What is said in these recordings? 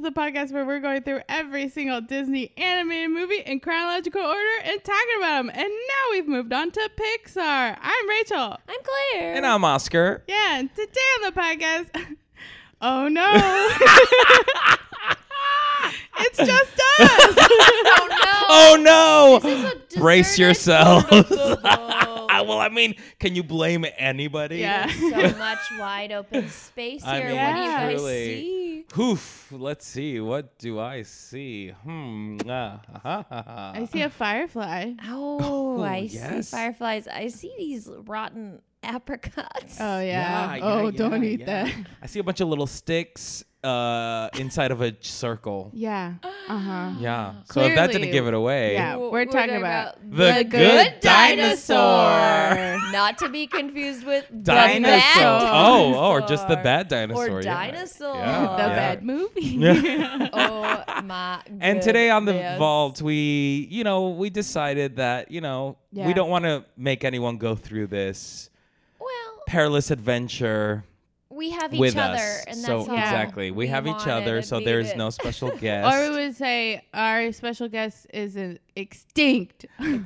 the podcast where we're going through every single Disney animated movie in chronological order and talking about them. And now we've moved on to Pixar. I'm Rachel. I'm Claire. And I'm Oscar. Yeah, and today on the podcast, oh no, it's just us. Oh no! This is a Brace dessert yourselves. export. Well, I mean, can you blame anybody? Yeah. So much wide open space here. I mean, What do you guys truly. see? Oof. Let's see. What do I see? I see a firefly. Oh, I yes. see fireflies. I see these rotten apricots. Oh yeah. Don't eat that. I see a bunch of little sticks inside of a circle. Yeah. Yeah. So if that didn't Clearly. give it away. Yeah. We're talking about The Good Dinosaur. Not to be confused with Dinosaur. The Bad Or just the bad dinosaur. Or yeah. Dinosaur. Yeah. The Yeah. bad movie. Yeah. Oh my god. And today on the vault, we decided that, we Yeah. don't want to make anyone go through this Well, perilous adventure we have each with other, us. and so that's all exactly, we have each wanted other, to so be there's with. no special Or we guest. would say our special guest is extinct.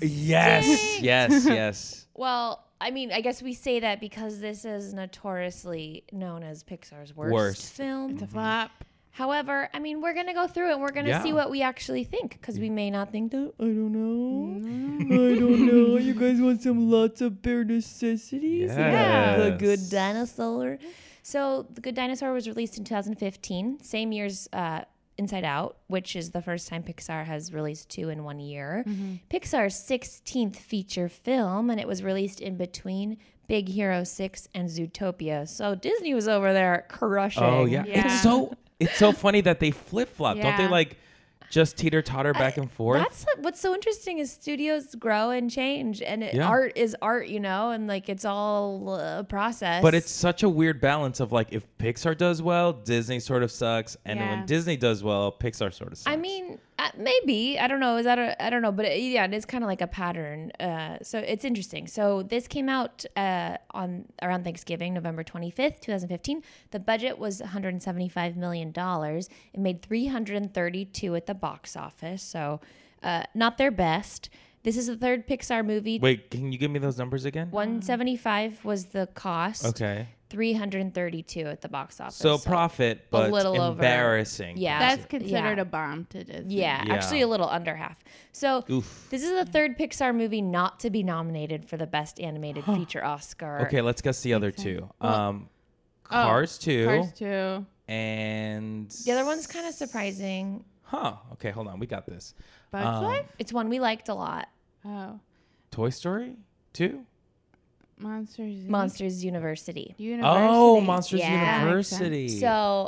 Yes. Well, I mean, I guess we say that because this is notoriously known as Pixar's worst film. It's a flop. However, I mean, we're going to go through it and we're going to Yeah. see what we actually think because we may not think that. I don't know. I don't know. You guys want some lots of bare necessities? Yes. The Good Dinosaur. So, The Good Dinosaur was released in 2015, same year's Inside Out, which is the first time Pixar has released two in 1 year. Pixar's 16th feature film, and it was released in between Big Hero 6 and Zootopia. So Disney was over there crushing. Oh yeah. Yeah. It's so funny that they flip flop. Don't they Yeah. like just teeter totter back and forth? That's what's so interesting is studios grow and change, and Yeah. art is art, and like it's all a process. But it's such a weird balance of like if Pixar does well, Disney sort of sucks, and then Yeah. when Disney does well, Pixar sort of sucks. I mean, maybe I don't know. Is that I don't know, but it is kind of like a pattern. So it's interesting. So this came out on around Thanksgiving, November 25th, 2015. The budget was $175 million. It made 332 at the box office. So not their best. This is the third Pixar movie. Wait, can you give me those numbers again? 175 was the cost. Okay. 332 at the box office. So profit, but little over. embarrassing. Yeah. That's considered Yeah. a bomb to Disney. Yeah, Yeah. actually a little under half. So Oof. this is the third Pixar movie not to be nominated for the Best Animated Feature Oscar. Okay, let's guess the other two. Cars 2 Cars 2. and The other one's kind of surprising. Okay, hold on. We got this. Bugs Life? It's one we liked a lot. Oh. Toy Story 2? Monsters. Monsters University. University. Oh, Monsters Yeah. University. So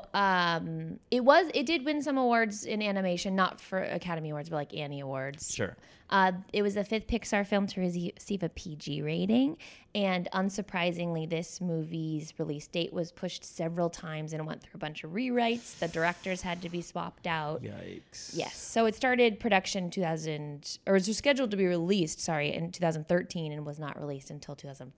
it did win some awards in animation, not for Academy Awards, but like Annie Awards. Sure. It was the fifth Pixar film to receive a PG rating, and unsurprisingly, this movie's release date was pushed several times and went through a bunch of rewrites. The directors had to be swapped out. Yikes. Yes, so it started production or it was scheduled to be released, in 2013, and was not released until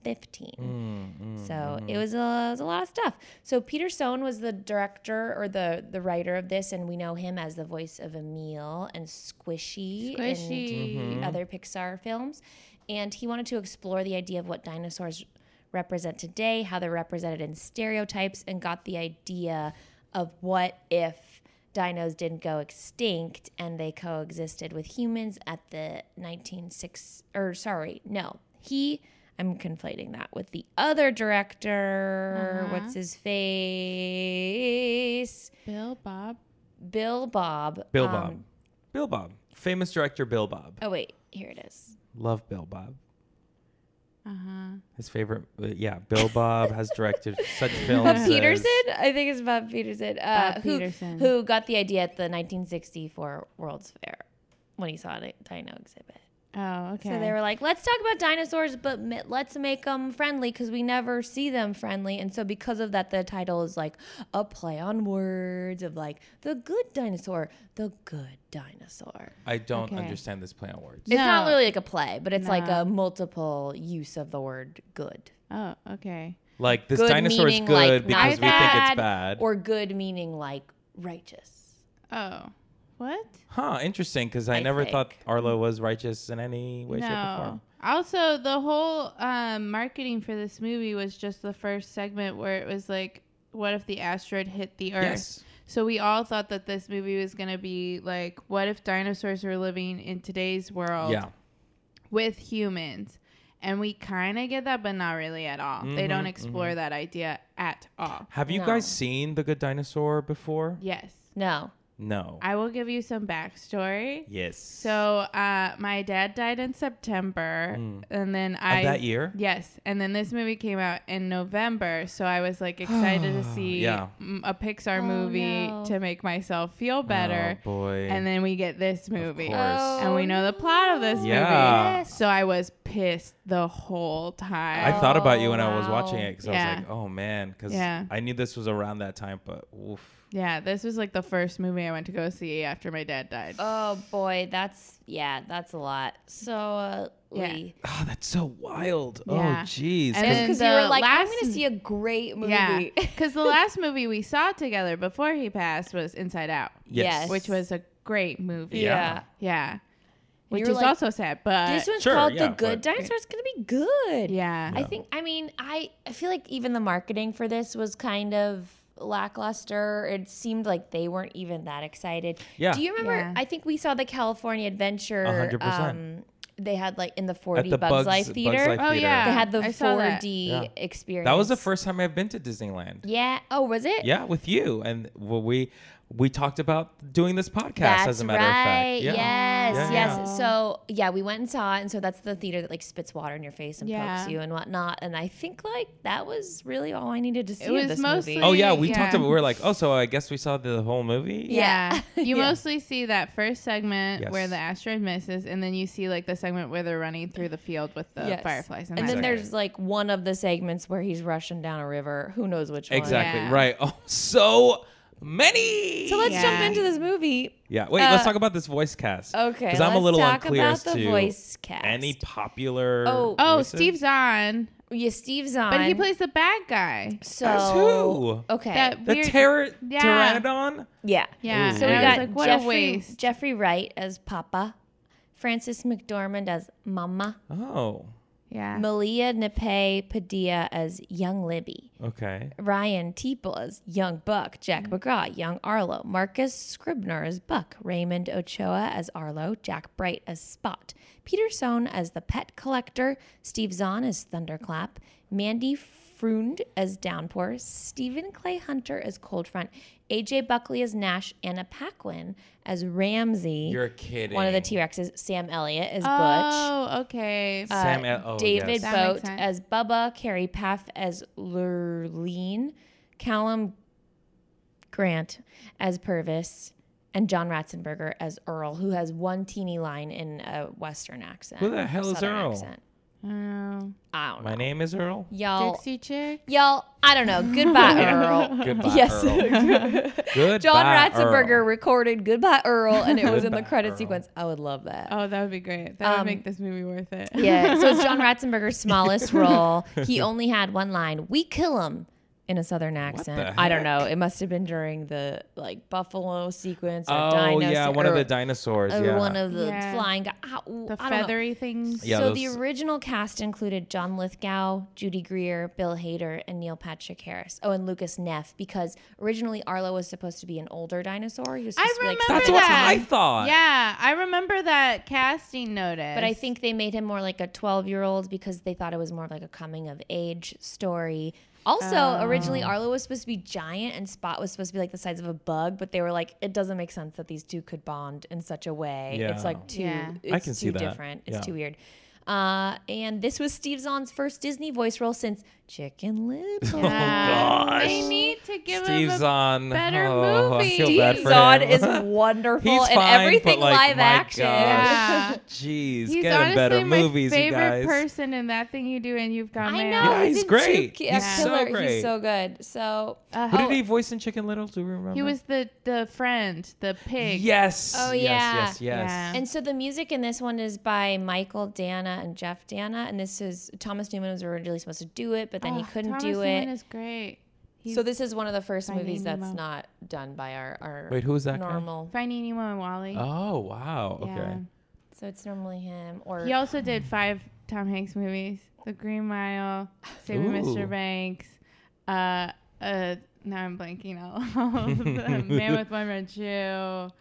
2015. So it was a lot of stuff. So Peter Sohn was the director or the writer of this, and we know him as the voice of Emil and Squishy. Squishy. And other Pixar films, and he wanted to explore the idea of what dinosaurs represent today, how they're represented in stereotypes, and got the idea of what if dinos didn't go extinct and they coexisted with humans at the I'm conflating that with the other director. What's his face? Bill Bob. Bill Bob. Bill Bob. Famous director Bill Bob. Oh, wait. Here it is. Love Bill Bob. His favorite, Bill Bob has directed such films. Bob Peterson? I think it's Bob Peterson. Bob Peterson. Who got the idea at the 1964 World's Fair when he saw a dino exhibit. Oh, okay. So they were like, let's talk about dinosaurs, but let's make them friendly because we never see them friendly. And so because of that, the title is like a play on words of like the good dinosaur, the good dinosaur. I don't Okay. understand this play on words. It's not No. really like a play, but it's like No. a multiple use of the word good. Oh, okay. Like this Good dinosaur is meaning, good like, because not we think it's bad, bad. Or good meaning like righteous. Oh, what? Huh, interesting, because I I never thought think. Arlo was righteous in any way, shape, or No. form. Also, the whole marketing for this movie was just the first segment where it was like, what if the asteroid hit the Earth? Yes. So we all thought that this movie was going to be like, what if dinosaurs were living in today's world Yeah. with humans? And we kind of get that, but not really at all. They don't explore that idea at all. Have you No. guys seen The Good Dinosaur before? Yes. No. No. I will give you some backstory. Yes. So my dad died in September, and then Of that year? Yes, and then this movie came out in November, so I was like excited to see Yeah. a Pixar Oh, movie no. to make myself feel better. Oh, boy. And then we get this movie, course. and we know the plot of this Yeah. movie. So I was pissed the whole time. I thought about you when I was wow. watching it because I Yeah. was like, oh, man. Because Yeah. I knew this was around that time, but oof. Yeah, this was like the first movie I went to go see after my dad died. Oh boy, that's a lot. So Yeah. Lee. Oh, that's so wild. Yeah. Oh, jeez. And 'Cause- then Because you the were like, I'm last- going to see a great movie. Yeah, because the last movie we saw together before he passed was Inside Out, yes. which was a great movie. Yeah. Yeah. Which you were is like, also sad, but This one's Sure, called yeah, The Good but- Dinosaur. It's going to be good. yeah. I feel like even the marketing for this was kind of lackluster. It seemed like they weren't even that excited. Yeah. Do you remember? Yeah. I think we saw the California Adventure. 100%. They had like in the At 4D the Bugs Life Theater. Life Oh, Theater. yeah. They had the I saw that. 4D Yeah. experience. That was the first time I've been to Disneyland. Yeah. Oh, was it? Yeah, with you. And we talked about doing this podcast, That's as a matter right. of fact. Yeah. Yes, Yeah, yes. yeah. So yeah, we went and saw it, and so that's the theater that like spits water in your face and Yeah. pokes you and whatnot. And I think like that was really all I needed to see was of this mostly- movie. Oh, yeah. We Yeah. talked about, we were like, oh, so I guess we saw the whole movie? Yeah. You Yeah. mostly see that first segment Yes. where the asteroid misses, and then you see like the segment where they're running through the field with the Yes. fireflies. And that's then it. there's like one of the segments where he's rushing down a river. Who knows which one? Exactly. Yeah. Right. Oh, so many. So let's jump Yeah. into this movie. Yeah. Wait, let's talk about this voice cast. Okay, Because I'm a let's little talk unclear about as the to voice cast. any popular. Oh. voices. Steve Zahn, Yeah, Steve Zahn. but he plays the bad guy. so As who? Okay. That The weird. Yeah. Pteranodon? yeah. Yeah. So and we I got was like, what a Jeffrey waste. Jeffrey Wright as Papa, Frances McDormand as Mama, Oh, Yeah. Malia Nape Padilla as Young Libby, okay. Ryan Teeple as Young Buck, Jack McGraw, Young Arlo, Marcus Scribner as Buck, Raymond Ochoa as Arlo, Jack Bright as Spot, Peter Sohn as the Pet Collector, Steve Zahn as Thunderclap, Mandy Freund as Downpour, Stephen Clay Hunter as Cold Front, AJ Buckley as Nash, Anna Paquin as Ramsey, You're kidding. one of the T-Rexes, Sam Elliott as Butch. Oh, okay. David That makes Boat sense. as Bubba, Carrie Paff as Lurleen, Callum Grant as Purvis, and John Ratzenberger as Earl, who has one teeny line in a Western accent. Who the hell is Southern Earl? accent. I don't know. I don't know. My name is Earl. Y'all, Dixie Chick. I don't know. Goodbye, Earl. Goodbye, Yes. Earl. Goodbye, John Ratzenberger Earl. recorded Goodbye, Earl, and it was in the Goodbye, credit Earl. sequence. I would love that. Oh, that would be great. That would make this movie worth it. Yeah, so it's John Ratzenberger's smallest role. He only had one line: "We kill him," in a Southern accent. the I don't know. heck? It must have been during the like buffalo sequence or Oh, dinosaur. yeah. One of the dinosaurs. or Yeah. one of the Yeah. flying guys. The I don't know. feathery things. Yeah, so those- the original cast included John Lithgow, Judy Greer, Bill Hader, and Neil Patrick Harris. Oh, and Lucas Neff, because originally Arlo was supposed to be an older dinosaur. He was I supposed to be like remember That's what that. I thought. Yeah, I remember that casting notice. But I think they made him more like a 12-year-old because they thought it was more of like a coming of age story. Also, originally Arlo was supposed to be giant and Spot was supposed to be like the size of a bug, but they were like, it doesn't make sense that these two could bond in such a way. It's Yeah. like too, Yeah. it's I can see too that. different. It's Yeah. too weird. And this was Steve Zahn's first Disney voice role since Chicken Little. gosh. They need to give Steve him a Zahn. better Oh, I movie. feel bad Steve for Zahn him. is wonderful He's and fine, everything but, like, live my action. gosh. Yeah. Jeez, He's get him honestly better my movies, you favorite guys. person in That Thing You Do and You've Got I Married. know. Yeah, he's in great. Two- He's a so killer. great. He's so good. So, Who did he voice in Chicken Little? Do we remember? He was the friend, the pig. Yes. Oh, yes, yeah. Yes. Yes. Yeah. and so the music in this one is by Michael Dana and Jeff Dana, and this is Thomas Newman was originally supposed to do it, but then he couldn't Thomas do Newman it. is great. So this is one of the first Finding movies that's Nemo. not done by our Wait, who is that guy? normal. Finding Nemo and Wally. Oh, wow. Okay. Yeah. So it's normally him or He also did 5 Tom Hanks movies: The Green Mile, Saving Ooh. Mr. Banks. Now I'm blanking all of them. Man with One Red Shoe.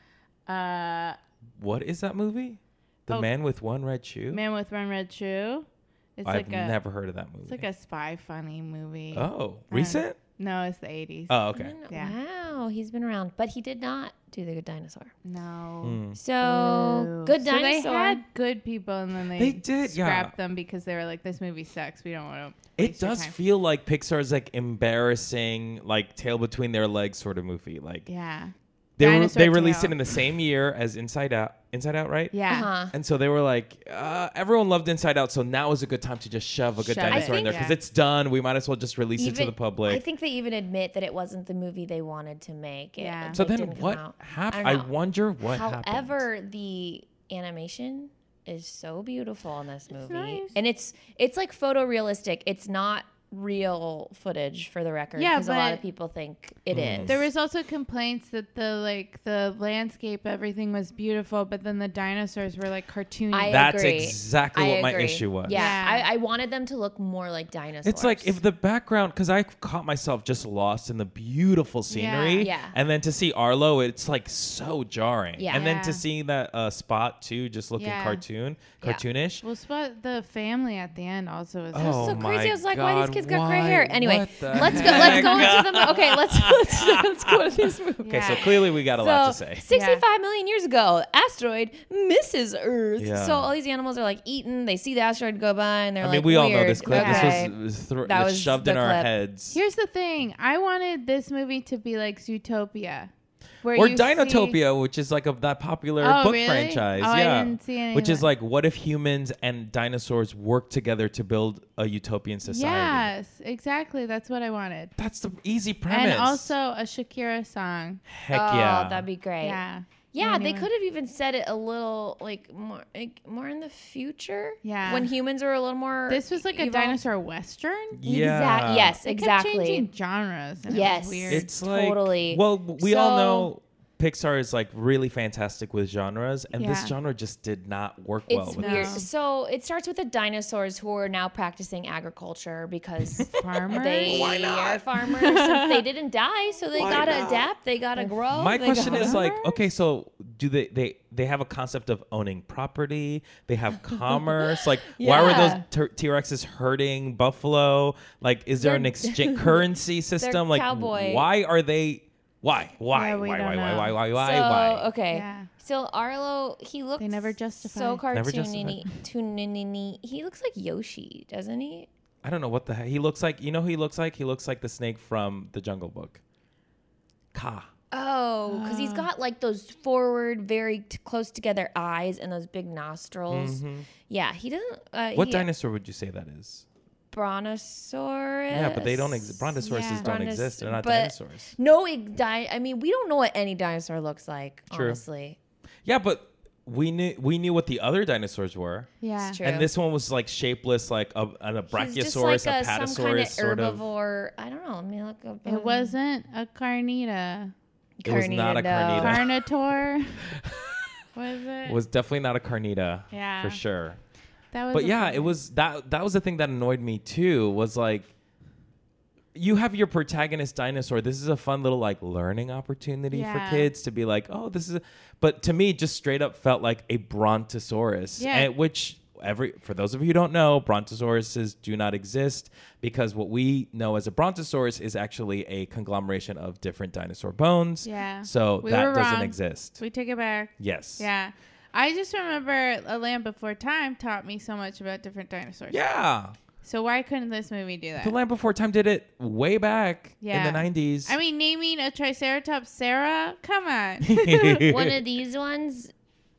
What is that movie? The Oh. Man with One Red Shoe? Man with One Red Shoe. It's I've like a never heard of that movie. it's like a spy funny movie. Oh, recent? No, it's the 80s. Oh, okay. Yeah. Wow, he's been around, but he did not do The Good Dinosaur. No. Mm. So Boo. Good So Dinosaur. they had good people, and then They did, yeah. scrapped them because they were like, "This movie sucks. We don't want to." It does feel like Pixar's like embarrassing, like tail between their legs sort of movie. Like Yeah. they Dinosaur released Tail. it in the same year as Inside Out. Inside Out, right? Yeah. Uh-huh. And so they were like, everyone loved Inside Out, so now is a good time to just shove a good Shove it. dinosaur in there I because think- it's done. We might as well just release it to the public. I think they even admit that it wasn't the movie they wanted to make. Yeah. so It then didn't come what out. happened? I I, don't know. wonder what happened. However, the animation is so beautiful in this movie, nice. and it's like photorealistic. It's not real footage, for the record. Yeah, because a lot but- of people think it is. There was also complaints that the landscape, everything was beautiful, but then the dinosaurs were like cartoony. I That's agree. exactly I what my agree. issue was. Yeah, Yeah. I wanted them to look more like dinosaurs. It's like if the background, because I caught myself just lost in the beautiful scenery, Yeah. and then to see Arlo, it's like so jarring. Yeah. And then Yeah. to see that Spot too, just looking Yeah. cartoonish. Well, Spot the family at the end also was. Oh so crazy. my I was like, why these God, kids got gray hair? why? Anyway, What the let's heck? go into the okay. Let's go to this movie. Okay, so Yeah. clearly we got a lot to say. 65 million years ago, asteroid misses Earth. Yeah. So all these animals are like eaten. They see the asteroid go by, and they're I like, mean, we all know weird. this clip. Okay. This That was was shoved the in our clip. heads. Here's the thing. I wanted this movie to be like Zootopia. Where Or you see- Dinotopia, which is like that popular Oh, book really? franchise. Oh, I yeah. didn't see any Which of is that. like, what if humans and dinosaurs work together to build a utopian society? Yes, exactly. That's what I wanted. That's the easy premise. And also a Shakira song. heck Oh, yeah. that'd be great. Yeah. Yeah, they Anyway. could have even said it a little like more in the future. Yeah. when humans are a little more. This was like a evolved. dinosaur western. Yeah. Yes, They kept exactly. changing genres. And Yes. It was weird. It's like, Totally. well, we all So- know Pixar is like really fantastic with genres, and this Yeah. genre just did not work It's well with weird. No. this. So it starts with the dinosaurs who are now practicing agriculture because Farmers. they Why not? are farmers. Since they didn't die, so they Why gotta not? adapt. They gotta grow. My they question gotta- is like, Farmers? okay, so do they have a concept of owning property? They have commerce. Like, why were Yeah. those T-Rexes hurting buffalo? Like, is there an They're- exchange currency system? Like, cowboy. why are they? Why? Why? Yeah, we why? don't Why? know. Why? So Why? okay, Yeah. so Arlo, he looks never justify. so Never cartoony. He looks like Yoshi, doesn't he? I don't know what the heck he looks like. You know who he looks like? He looks like the snake from the Jungle Book. Ka. Oh, because he's got like those forward, very close together eyes and those big nostrils. Yeah, he doesn't. What dinosaur would you say that is? Brontosaurus. Yeah, but they don't exist. Brontosauruses Yeah. don't exist. They're not but- dinosaurs. No, I mean, we don't know what any dinosaur looks like. True. Honestly, Yeah, but we knew what the other dinosaurs were. Yeah. it's true. And this one was like shapeless, like an He's just brachiosaurus, like a some kind patasaurus, of sort of. herbivore. I don't know. Let me look up. It wasn't a carnita. It was not a no. carnita. Carnotaur. Was it? It was definitely not a carnita. Yeah. For sure. That was But a yeah, fun it one. was that was the thing that annoyed me too, was like you have your protagonist dinosaur. This is a fun little like learning opportunity for Yeah. kids to be like, oh, this is but to me it just straight up felt like a brontosaurus. Yeah. And which for those of you who don't know, brontosauruses do not exist because what we know as a brontosaurus is actually a conglomeration of different dinosaur bones. Yeah. So We that were doesn't wrong. exist. We take it back. Yes. Yeah. I just remember A Land Before Time taught me so much about different dinosaurs. Yeah. So why couldn't this movie do that? The Land Before Time did it way back Yeah. in the 90s. I mean, naming a Triceratops Sarah? Come on. One of these ones,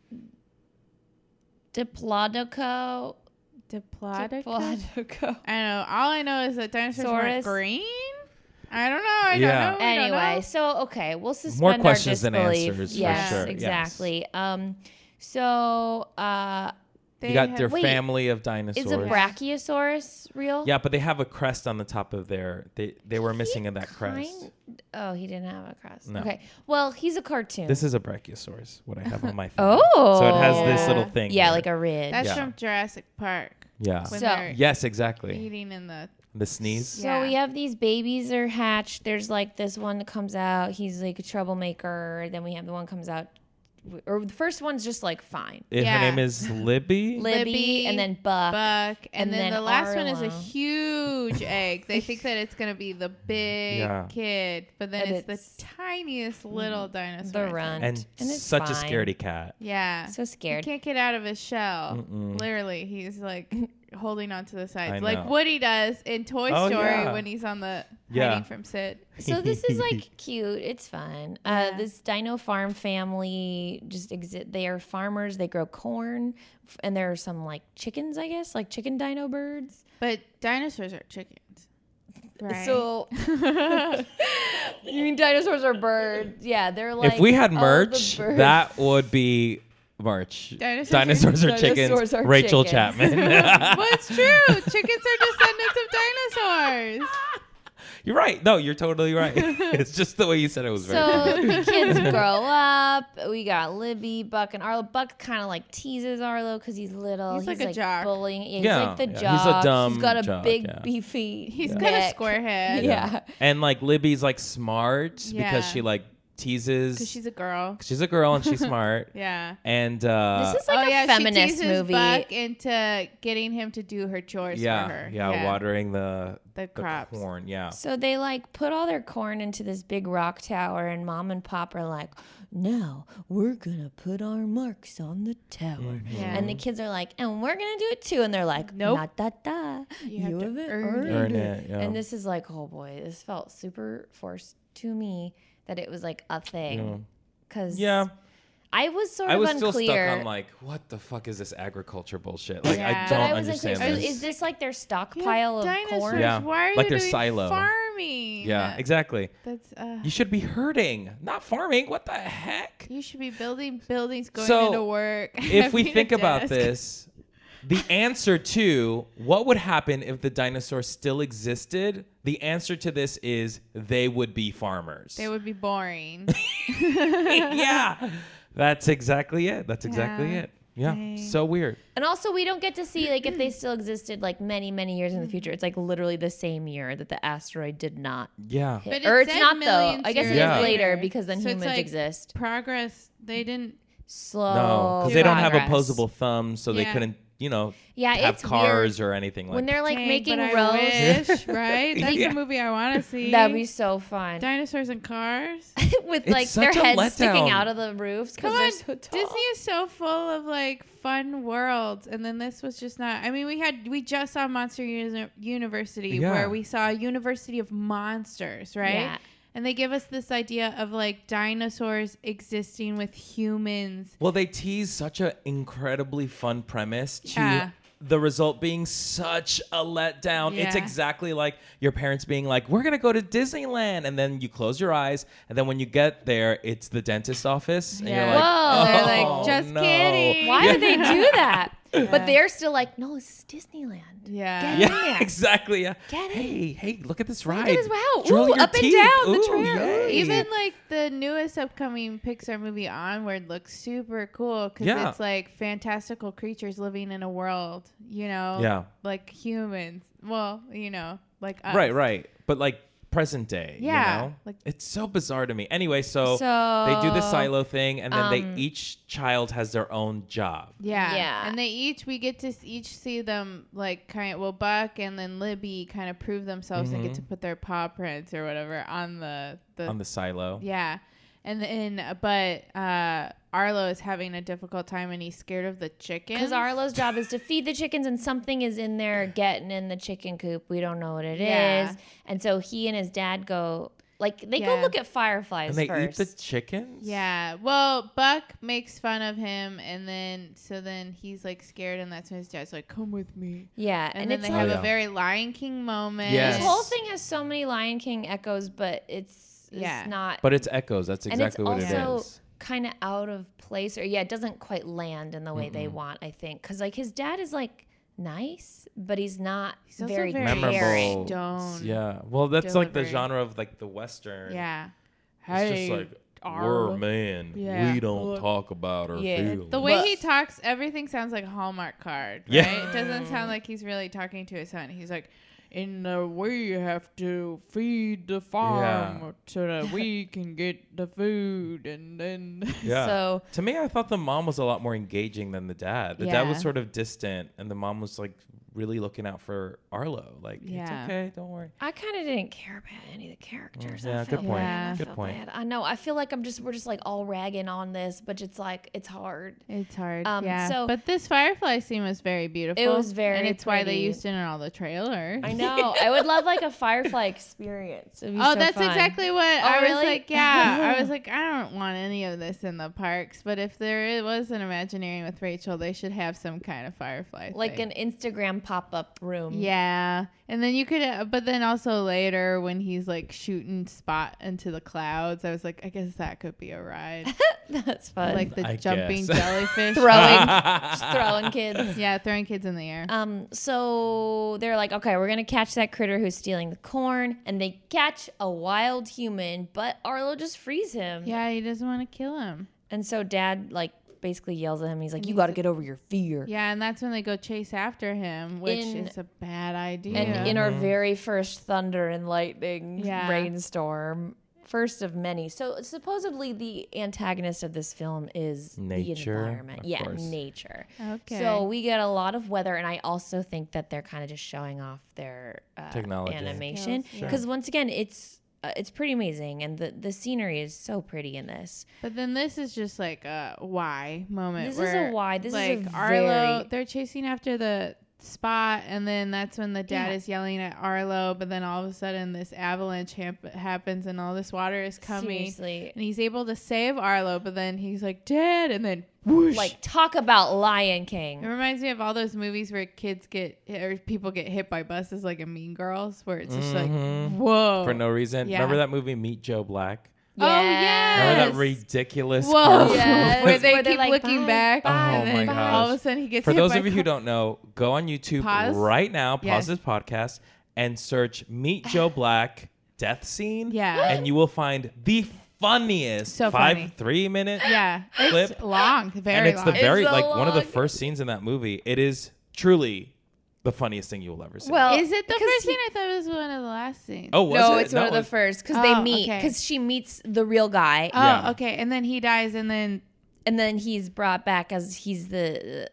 Diplodocus. Diplodocus? I know. All I know is that dinosaurs weren't Saurus. green. I don't know. I Yeah. don't know. Anyway, so okay, we'll suspend More our questions than disbelief. answers, for Yes, sure, yes. exactly. So You got their Wait, family of dinosaurs. Is a Brachiosaurus real? Yeah, but they have a crest on the top of their. They were missing in that crest. Oh, he didn't have a crest. No. Okay. Well, he's a cartoon. This is a Brachiosaurus. What I have on my thing. Oh. So it has this little thing. Yeah, here. like a ridge. That's Yeah. from Jurassic Park. Yeah. When So- they're Yes, exactly. eating in the. The sneeze. So Yeah. we have these babies are hatched. There's like this one that comes out. He's like a troublemaker. Then we have the one comes out, or the first one's just like fine. Her Yeah. name is Libby. Libby, and then Buck. Buck, and then the last one is a Arlo. huge egg. They think that it's gonna be the big Yeah. kid, but then And it's it's the tiniest little dinosaur. the I think. runt. And it's such a fine. scaredy cat. Yeah. So He scared. can't get out of his shell. Mm-mm. Literally, he's like holding on to the I sides, know. like Woody does in Toy Oh, Story yeah. when he's on the Yeah. hiding from Sid. So this is like cute. It's fun. Yeah. This Dino Farm family just exist. They are farmers. They grow corn, and there are some like chickens, I guess, like chicken dino birds. But dinosaurs are chickens, right? So you mean dinosaurs are birds? Yeah, they're like. If we had all the merch, birds. that would be merch. Dinosaurs are chickens. Dinosaurs are Rachel chickens. Chapman. well, it's true. Chickens are descendants of dinosaurs. You're right. No, you're totally right. It's just the way you said it was very So good. kids grow up. We got Libby, Buck, and Arlo. Buck kind of like teases Arlo because he's little. He's like a jock. bullying. Yeah, he's Yeah, like the yeah. jock. He's a dumb He's got a jock, big yeah. beefy. He's neck. got a square head. Yeah. And like Libby's like smart Yeah. because she like teases. Because she's a girl. She's a girl and she's smart. Yeah. And This is like a she feminist teases movie. Buck into getting him to do her chores yeah, for her. yeah, watering the crops. corn. Yeah. So they like put all their corn into this big rock tower, and Mom and Pop are like, "Now we're gonna put our marks on the tower." Mm-hmm. Yeah. And the kids are like, "And we're gonna do it too." And they're like, Nope. "Not that da. You have to haven't earn Earn it. Yeah. And this is like, oh boy, this felt super forced to me that it was like a thing. Because yeah. I was sort I of was unclear. still stuck on like, what the fuck is this agriculture bullshit? Like, Yeah. I But don't I was understand unclear. this. Is this like their You have stockpile of dinosaurs. corn? Yeah. Why are Like they their doing silo. farming? Yeah, exactly. That's You should be herding, not farming. What the heck? you should be building buildings, going So, into work. If we having a think about desk. this, the answer to what would happen if the dinosaurs still existed, the answer to this is they would be farmers. they would be boring. Yeah. That's exactly it. That's exactly Yeah. it. Yeah. Dang. So weird. And also, we don't get to see like if they still existed like many, many years in the future. It's like literally the same year that the asteroid did not Yeah. hit. But Or it it's said not though. millions I guess it years is Yeah. later later. because then So it's humans like exist. Progress. They didn't. Slow. No, because they don't have progress. opposable thumbs, so they Yeah. couldn't, Yeah, have it's cars weird. or anything like When that. they're like Dang, making but rows. I wish, right? That's Yeah. the movie I want to see. That'd be so fun. Dinosaurs and cars. With It's like their such a heads sticking letdown. out of the roofs because Come they're on, so tall. Disney is so full of like fun worlds, and then this was just not. I mean, we just saw Monster University, Yeah. where we saw a University of Monsters, right? Yeah. And they give us this idea of like dinosaurs existing with humans. Well, they tease such an incredibly fun premise to Yeah. the result being such a letdown. It's Yeah. exactly like your parents being like, we're going to go to Disneyland. And then you close your eyes. And then when you get there, it's the dentist office. And Yeah. you're like, Whoa. They're oh, like, just no. kidding. Why Yeah. do they do that? Yeah. But they're still like, no, this is Disneyland. Yeah. Get in Yeah, there. exactly. Yeah. Get hey, look at this ride. Look at this, wow. Drill Ooh, your up and teeth. down the Ooh, trail. yay. Even like the newest upcoming Pixar movie Onward looks super cool because Yeah. it's like fantastical creatures living in a world, Yeah. like humans. Well, like us. Right. But like present day, Yeah, you know? like- It's so bizarre to me. Anyway, so So they do the silo thing, and then um, each child has their own job. Yeah. Yeah. And we get to each see them like Buck and then Libby kind of prove themselves and get to put their paw prints or whatever on the On the silo. yeah. And then, but Arlo is having a difficult time and he's scared of the chickens. because Arlo's job is to feed the chickens, and something is in there getting in the chicken coop. We don't know what it is, Yeah. and so he and his dad go like they Yeah. go look at fireflies And they first. eat the chickens? Yeah. Well, Buck makes fun of him, and then he's like scared, and that's when his dad's like, "Come with me." Yeah, And then it's they like, have yeah. a very Lion King moment. Yes. this whole thing has so many Lion King echoes, but it's Yeah. not. But it's echoes. That's And it's exactly what it also- is. kind of out of place, or it doesn't quite land in the way they want, I think, because like his dad is like nice, but he's not He's also very very Memorable. caring. Don't. Yeah. Well, that's like the delivery. genre of like the Western. Yeah. It's just like, we're man. Yeah. We don't talk about our Yeah. feelings. The way But- he talks, everything sounds like a Hallmark card, right? Yeah. It doesn't sound like he's really talking to his son. He's like, we have to feed the farm so that we can get the food, and then Yeah. So To me, I thought the mom was a lot more engaging than the dad. The dad was Yeah. sort of distant, and the mom was like really looking out for Arlo. Like, Yeah. it's okay, don't worry. I kind of didn't care about any of the characters. Yeah, I good felt point. bad. I Good felt point. bad. I know. I feel like we're just like all ragging on this, but it's like it's hard. it's hard. So- but this firefly scene was very beautiful. It was very and it's why they pretty. used it in all the trailers. I know. I would love like a Firefly experience. It'd be Oh, so that's fun. exactly what I was really? like. Yeah, I was like, I don't want any of this in the parks. But if there was an Imagineering with Rachel, they should have some kind of firefly, Like thing. an Instagram pop-up room. Yeah, and then you could, but then also later when he's like shooting Spot into the clouds, I was like, I guess that could be a ride, That's fun. like the I jumping guess. jellyfish. just throwing kids. Yeah, throwing kids in the air. So they're like, okay, we're gonna catch that critter who's stealing the corn, and they catch a wild human, but Arlo just frees him. Yeah, he doesn't want to kill him. And so Dad like basically yells at him. He's like, you he's got to like- get over your fear. Yeah, and that's when they go chase after him, which In- is a bad idea. And in our very first thunder and lightning Yeah. rainstorm, first of many. So supposedly the antagonist of this film is Nature, the environment. of Yeah, course. nature. Okay. So we get a lot of weather, and I also think that they're kind of just showing off their Technology. animation Skills, because once again, it's pretty amazing, and the scenery is so pretty in this. But then this is just like a why moment. This is where, a why. This is like a Arlo. very- They're chasing after the Spot, and then that's when the dad Yeah. is yelling at Arlo. But then all of a sudden, this avalanche happens, and all this water is coming. Seriously. And he's able to save Arlo, but then he's like, Dad, and then whoosh. Like, talk about Lion It King. reminds me of all those movies where kids or people get hit by buses, like in Mean Girls, where it's just like, whoa. For no reason. Yeah. Remember that movie Meet Joe Black? Oh, yeah. Remember that Yes. ridiculous Whoa. car? Yes. Where they Where they're keep like, looking bye, back. bye, and then Oh my gosh. all of a sudden he gets For hit those by of you a who car. don't know, go on YouTube Pause. right now, pause Yes. this podcast, and search Meet Joe Black death scene. Yeah. And you will find the funniest So funny. 3-minute Yeah, it's clip. long, very and it's long. the very It's so like one of the long. first scenes in that movie. It is truly the funniest thing you will ever see. Well, Is it the because first he- scene? I thought it was one of the last scenes. oh, was No, it? it's one of the it's- first because Oh, they meet okay. because she meets the real guy, Oh, Yeah. okay. And then he dies, and then and then he's brought back as he's the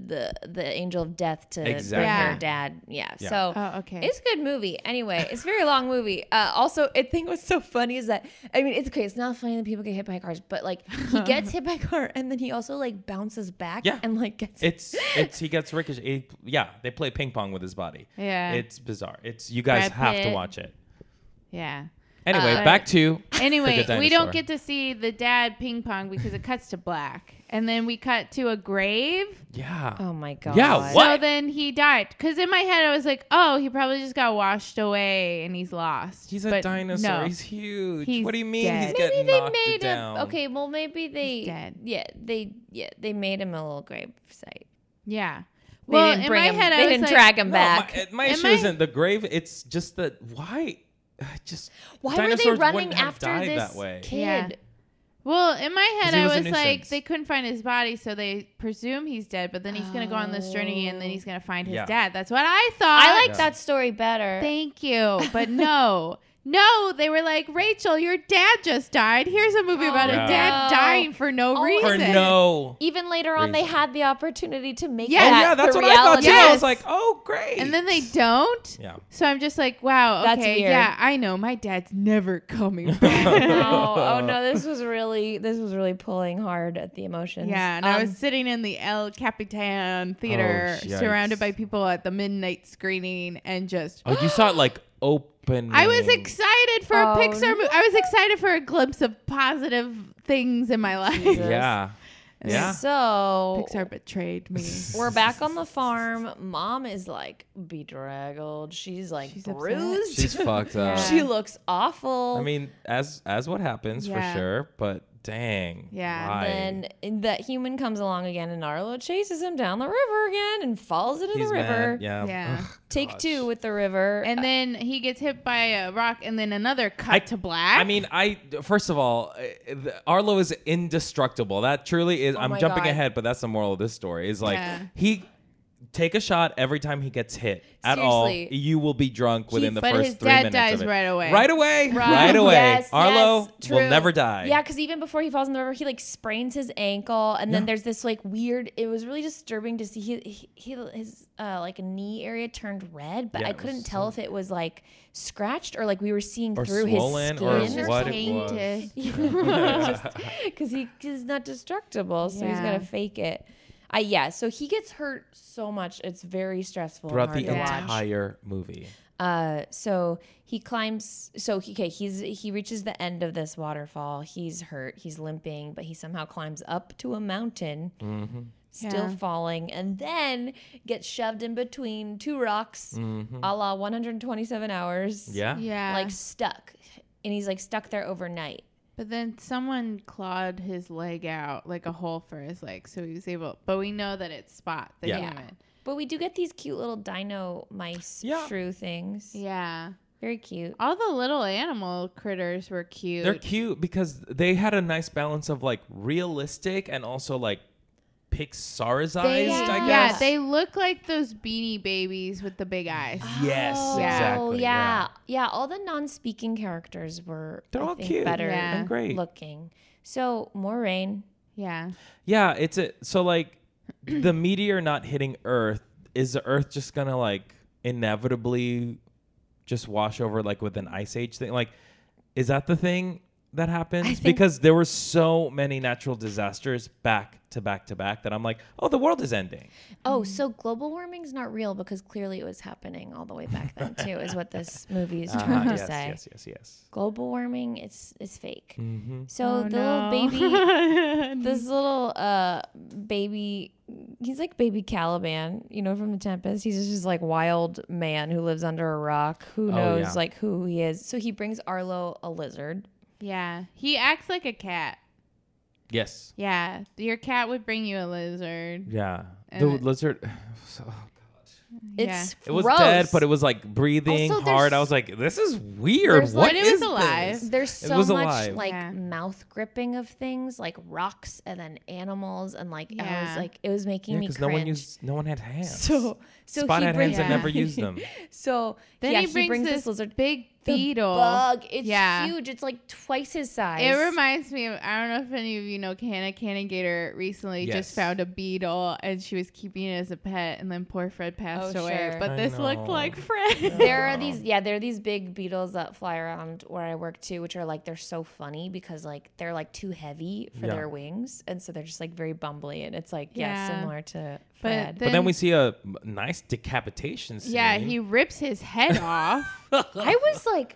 angel of death to Exactly. bring her Yeah. dad. Yeah. Yeah. So oh, okay. it's a good movie. Anyway, it's a very long movie. Also, I think what's so funny is that I mean, it's okay. It's not funny that people get hit by cars, but like he gets hit by a car and then he also like bounces back Yeah. and like gets. It's he gets ricochet. Yeah, they play ping pong with his body. Yeah. It's bizarre. It's you guys Brad have to Pitt. watch it. yeah. Anyway, Uh, back to Anyway, The Good we don't Dinosaur. get to see the dad ping pong because it cuts to black, and then we cut to a grave. yeah. Oh my god. Yeah, So what? then he died. Because in my head, I was like, oh, he probably just got washed away and he's lost. He's a But dinosaur. no. He's huge. He's what do you mean dead. he's Maybe getting they knocked made down? him. Okay, well maybe they. He's dead. They made him a little grave site. Yeah. They Well, didn't in bring my him. head, I They was didn't like, drag him No, back. my Am issue I- isn't the grave. It's just that why? Just Why were they dinosaurs running wouldn't have after died this that way. kid? Yeah. Well, in my head, he I was a was like, nuisance. they couldn't find his body, so they presume he's dead, but then he's going to go on this journey, and then he's going to find his Yeah. dad. That's what I thought. I like Yeah. that story better. Thank you. But no. No, they were like, Rachel, your dad just died. Here's a movie about Yeah. a dad no. dying for no Oh, reason. For no. Even later on, they reason. had the opportunity to make Yes. Oh that yeah, that's the what I thought reality. too. I Yes. was like, oh great. And then they don't. yeah. So I'm just like, wow, That's okay, weird. yeah, I know. My dad's never coming back. Oh no, this was really pulling hard at the emotions. Yeah, and I was sitting in the El Capitan theater, Oh, yikes. surrounded by people at the midnight screening, and just Oh, you saw it like open. I was excited for Oh, a Pixar movie. I was excited for a glimpse of positive things in my life. Jesus. Yeah. Yeah. So Pixar betrayed me. we're back on the farm. Mom is like bedraggled. She's like She's upset. bruised. She's fucked up. Yeah. She looks awful. I mean, as what happens Yeah. for sure, but Dang. Yeah. Why? Then that human comes along again, and Arlo chases him down the river again and falls into He's the river. mad. Yeah. Yeah. Ugh, Take gosh. 2 with the river. And then he gets hit by a rock, and then another cut to black. I mean, first of all, Arlo is indestructible. That truly is. Oh I'm my jumping God. ahead, but that's the moral of this story. Is like Yeah. he take a shot every time he gets hit at all. Seriously. You will be drunk within the but first his 3 dad minutes dies of it. right away. Right away. Right. Right away. Yes, Arlo yes, true. will never die. Yeah, because even before he falls in the river, he like sprains his ankle, and then there's this like weird. It was really disturbing to see his like knee area turned red, but Yeah, I it was couldn't tell if it was like scratched or like we were seeing Or through swollen his or skin what something. it was. Because he's not destructible, so he's Yeah. gotta fake it. So he gets hurt so much. It's very stressful Throughout and the hard to watch. entire movie. So he climbs. So he reaches the end of this waterfall. He's hurt. He's limping, but he somehow climbs up to a mountain, still Yeah. falling, and then gets shoved in between 2 rocks, a la 127 hours. Yeah. Yeah. like stuck, and he's like stuck there overnight. But then someone clawed his leg out, like a hole for his leg, so he was able. But we know that it's Spot, the Yeah. human. But we do get these cute little dino mice shrew things. Yeah. Very cute. All the little animal critters were cute. They're cute because they had a nice balance of like realistic and also like Pixarized, I guess. Yeah, they look like those Beanie Babies with the big eyes. Yes, Oh, exactly. yeah. All the non-speaking characters were They're I all think, cute better Yeah. and great. looking. So more rain. Yeah. Yeah, so like the meteor not hitting Earth, is the Earth just gonna like inevitably just wash over like with an ice age thing? Like, is that the thing that happens? Because there were so many natural disasters back to back to back that I'm like, oh, the world is ending. Oh, so global warming's not real because clearly it was happening all the way back then too, is what this movie is trying to say. Yes. Global warming, it's fake. Mm-hmm. So the little baby, this little baby, he's like baby Caliban, from The Tempest. He's just this like wild man who lives under a rock. Who knows yeah. like who he is. So he brings Arlo a lizard. Yeah. He acts like a cat. Yes. Yeah. Your cat would bring you a lizard. Yeah. And The it- lizard. It's It was gross. dead, but it was like breathing Also, hard. there's- I was like, this is weird. there's, What like- But it is was alive. this? There's It so was much alive. like Yeah. mouth gripping of things, like rocks and then animals, and like I was Yeah. like, it was making Yeah, me because cringe. no one had hands. So Spot he had brings hands and Yeah. never used them. So Then yeah, he brings this this lizard. big The beetle. bug. It's Yeah. huge. It's like twice his size. It reminds me of, I don't know if any of you know Canna Gator recently Yes. just found a beetle and she was keeping it as a pet and then poor Fred passed Oh, away. sure. But I this know. looked like Fred. There are these big beetles that fly around where I work too, which are like, they're so funny because like they're like too heavy for Yeah. their wings, and so they're just like very bumbly, and it's like Yeah. similar to But Fred. But then we see a nice decapitation scene. Yeah, he rips his head off. I was like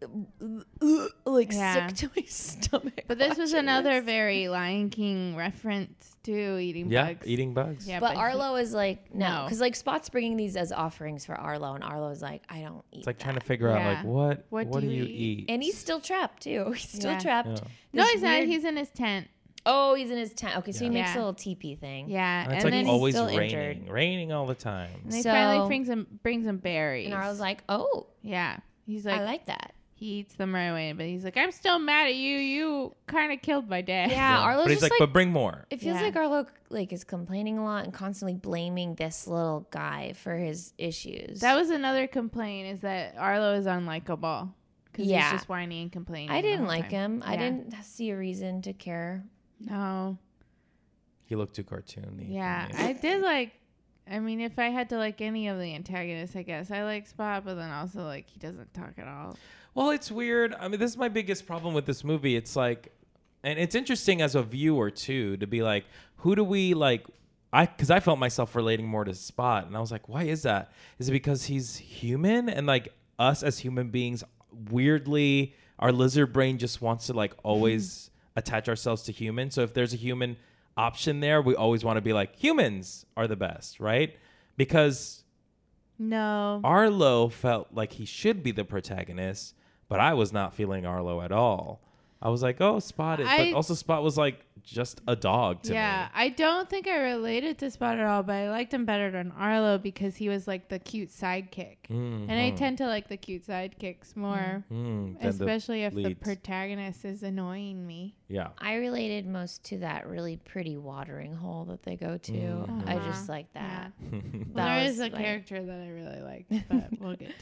Yeah. sick to my stomach. But this was watching another this. very Lion King reference to eating bugs. eating bugs. Yeah, But he- Arlo is like, no, No. because like Spot's bringing these as offerings for Arlo, and Arlo's like, I don't eat. It's like trying that. to figure out Yeah. like What what do do you you eat? eat? And he's still trapped too. He's still Yeah. trapped. Yeah. No, This he's not. weird- He's in his tent. Oh, he's in his tent. Okay, so he Yeah. makes Yeah. a little teepee thing. Yeah, And it's and like then always still raining, injured. raining all the time. and they So- finally brings him berries. And Arlo's like, oh, yeah, he's I like, like that. he eats them right away, but he's like, I'm still mad at you. You kind of killed my dad. Yeah, Arlo's but he's just like, like, but bring more. it feels Yeah. like Arlo like is complaining a lot and constantly blaming this little guy for his issues. That was another complaint, is that Arlo is unlikable because Yeah. he's just whiny and complaining. I the didn't whole like time. him. I Yeah. didn't see a reason to care. No. He looked too cartoony. for Yeah, me. I did like. I mean, if I had to like any of the antagonists, I guess I like Spot, but then also like he doesn't talk at all. Well, it's weird. I mean, this is my biggest problem with this movie. It's like, and it's interesting as a viewer too to be like, who do we like? Because I felt myself relating more to Spot, and I was like, why is that? Is it because he's human and like us as human beings, weirdly, our lizard brain just wants to like always attach ourselves to humans. So if there's a human option there, we always want to be like, humans are the best, right? Because No. Arlo felt like he should be the protagonist, but I was not feeling Arlo at all. I was like, oh, Spot. But also Spot was like just a dog to me. I don't think I related to Spot at all, but I liked him better than Arlo because he was like the cute sidekick. And I tend to like the cute sidekicks more, especially if the protagonist is annoying me. Yeah. I related most to that really pretty watering hole that they go to. I just like that. Yeah. Well, there is a character that I really liked, but we'll get to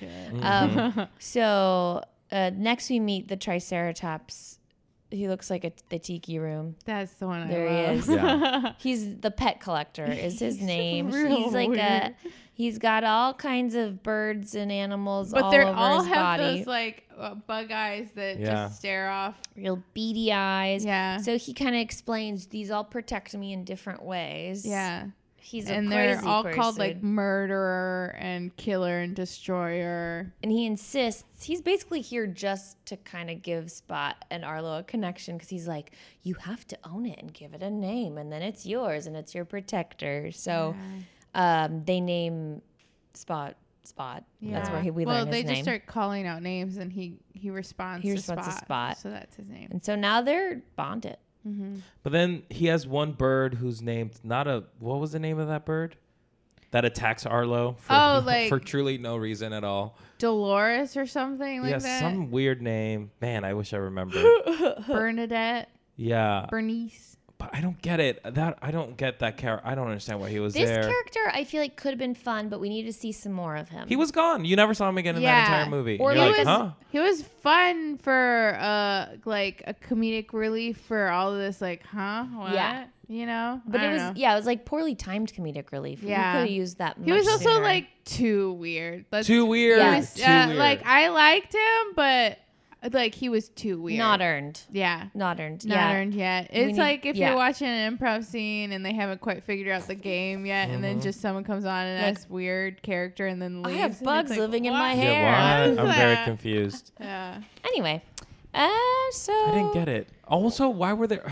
it. So next we meet the Triceratops. He looks like the Tiki Room. That's the one there I love. he is. Yeah. He's the pet collector is his name. He's like weird. He's got all kinds of birds and animals But all they over all his have body. those like bug eyes that just stare off. Real beady eyes. Yeah. So he kind of explains these all protect me in different ways. Yeah. He's and a they're crazy all person. called like murderer and killer and destroyer. And he insists he's basically here just to kind of give Spot and Arlo a connection because he's like, you have to own it and give it a name, and then it's yours and it's your protector. So they name Spot. That's where we learn his name. Well, they just start calling out names, and he responds. He responds to Spot. So that's his name. And so now they're bonded. But then he has one bird who's named what was the name of that bird that attacks Arlo for truly no reason at all? Dolores or something like that. Yeah, some weird name. Man, I wish I remembered. Bernadette. Yeah. Bernice. But I don't get it. I don't get that character. I don't understand why he was this there. This character I feel like could have been fun, but we need to see some more of him. He was gone. You never saw him again in that entire movie. Or You're like, huh? He was fun for like a comedic relief for all of this, like, huh? What? Yeah. You know? But it was like poorly timed comedic relief. Yeah. We could have used that much He was also sooner. like too weird. Too weird. Yeah. Too weird. Like I liked him, but like he was too weird. Not earned. Yeah. Not earned. Not earned yet. It's like if you're watching an improv scene and they haven't quite figured out the game yet, and then just someone comes on and has weird character and then leaves. I have bugs living in my Yeah, hair. what? I'm very confused. Yeah. Anyway, so I didn't get it. Also, why were there?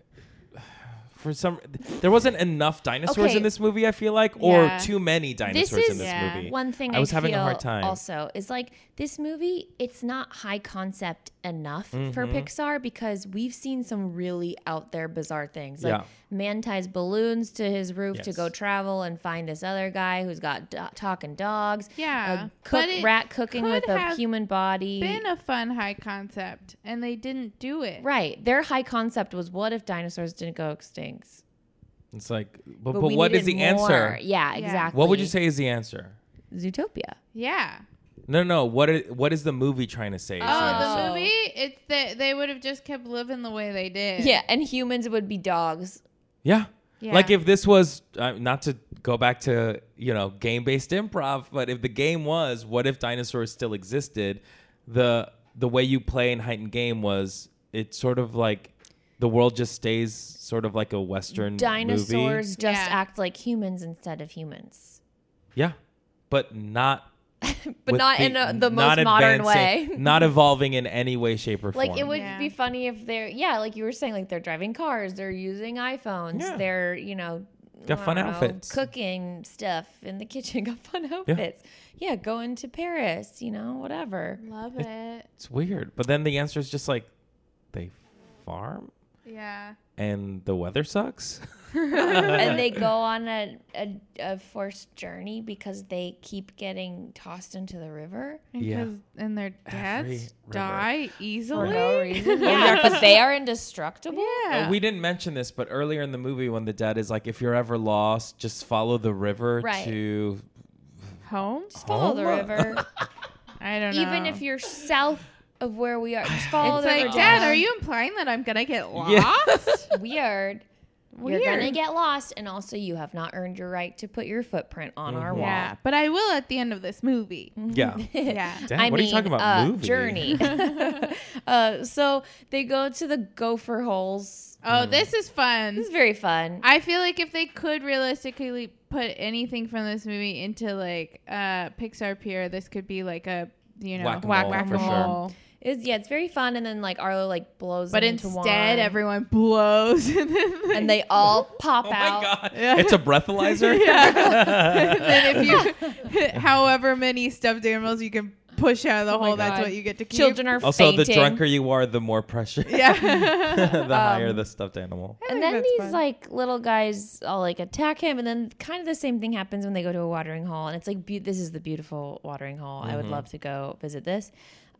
There wasn't enough dinosaurs in this movie, I feel like, or too many dinosaurs in this movie. One thing I was having feel a hard time. Also, is like this movie, it's not high concept enough for Pixar because we've seen some really out there bizarre things. Like man ties balloons to his roof to go travel and find this other guy who's got talking dogs. Yeah. Rat cooking with a human body. Been a fun high concept, and they didn't do it. Right. Their high concept was, what if dinosaurs didn't go extinct? It's like, but what is the more. answer? Yeah, exactly. What would you say is the answer? Zootopia. Yeah. No. What is the movie trying to say? The movie? It's that they would have just kept living the way they did. Yeah, and humans would be dogs. Yeah. Like if this was, not to go back to, game-based improv, but if the game was, what if dinosaurs still existed? The way you play in heightened game was, it's sort of like the world just stays sort of like a Western Dinosaurs movie. just act like humans instead of humans. Yeah, but not... but not in the most modern way. Not evolving in any way, shape, or form. Like, it would be funny if they're... Yeah, like you were saying, like they're driving cars, they're using iPhones, they're, got fun outfits. Cooking stuff in the kitchen, got fun outfits. Yeah, going to Paris, whatever. Love it. It's weird. But then the answer is just like, they farm? Yeah. And the weather sucks? And they go on a forced journey because they keep getting tossed into the river. And their dads die easily. For no reason. Yeah, but they are indestructible. Yeah. We didn't mention this, but earlier in the movie when the dad is like, if you're ever lost, just follow the river to... Home? Just follow the river. I don't know. Even if you're south of where we are, just follow it's the like, river. Dad, are you implying that I'm going to get lost? Yeah. Weird. You're going to get lost, and also you have not earned your right to put your footprint on our wall. Yeah, but I will at the end of this movie. Yeah. Yeah. Damn, what are you talking about, movie? Journey. So they go to the gopher holes. Oh, this is fun. This is very fun. I feel like if they could realistically put anything from this movie into like Pixar Pier, this could be like a, whack-a-mole. For sure. It's very fun, and then like Arlo like blows but them into instead one. Everyone blows and they all pop Oh out. my God. Yeah. It's a breathalyzer? And then if you however many stuffed animals you can push out of the Oh my hole, that's God. what you get to keep. Children are Also, fainting. the drunker you are, the more pressure. Yeah. The higher the stuffed animal. And think then that's these fun. like little guys all like attack him, and then kind of the same thing happens when they go to a watering hole, and it's like this is the beautiful watering hole. I would love to go visit this.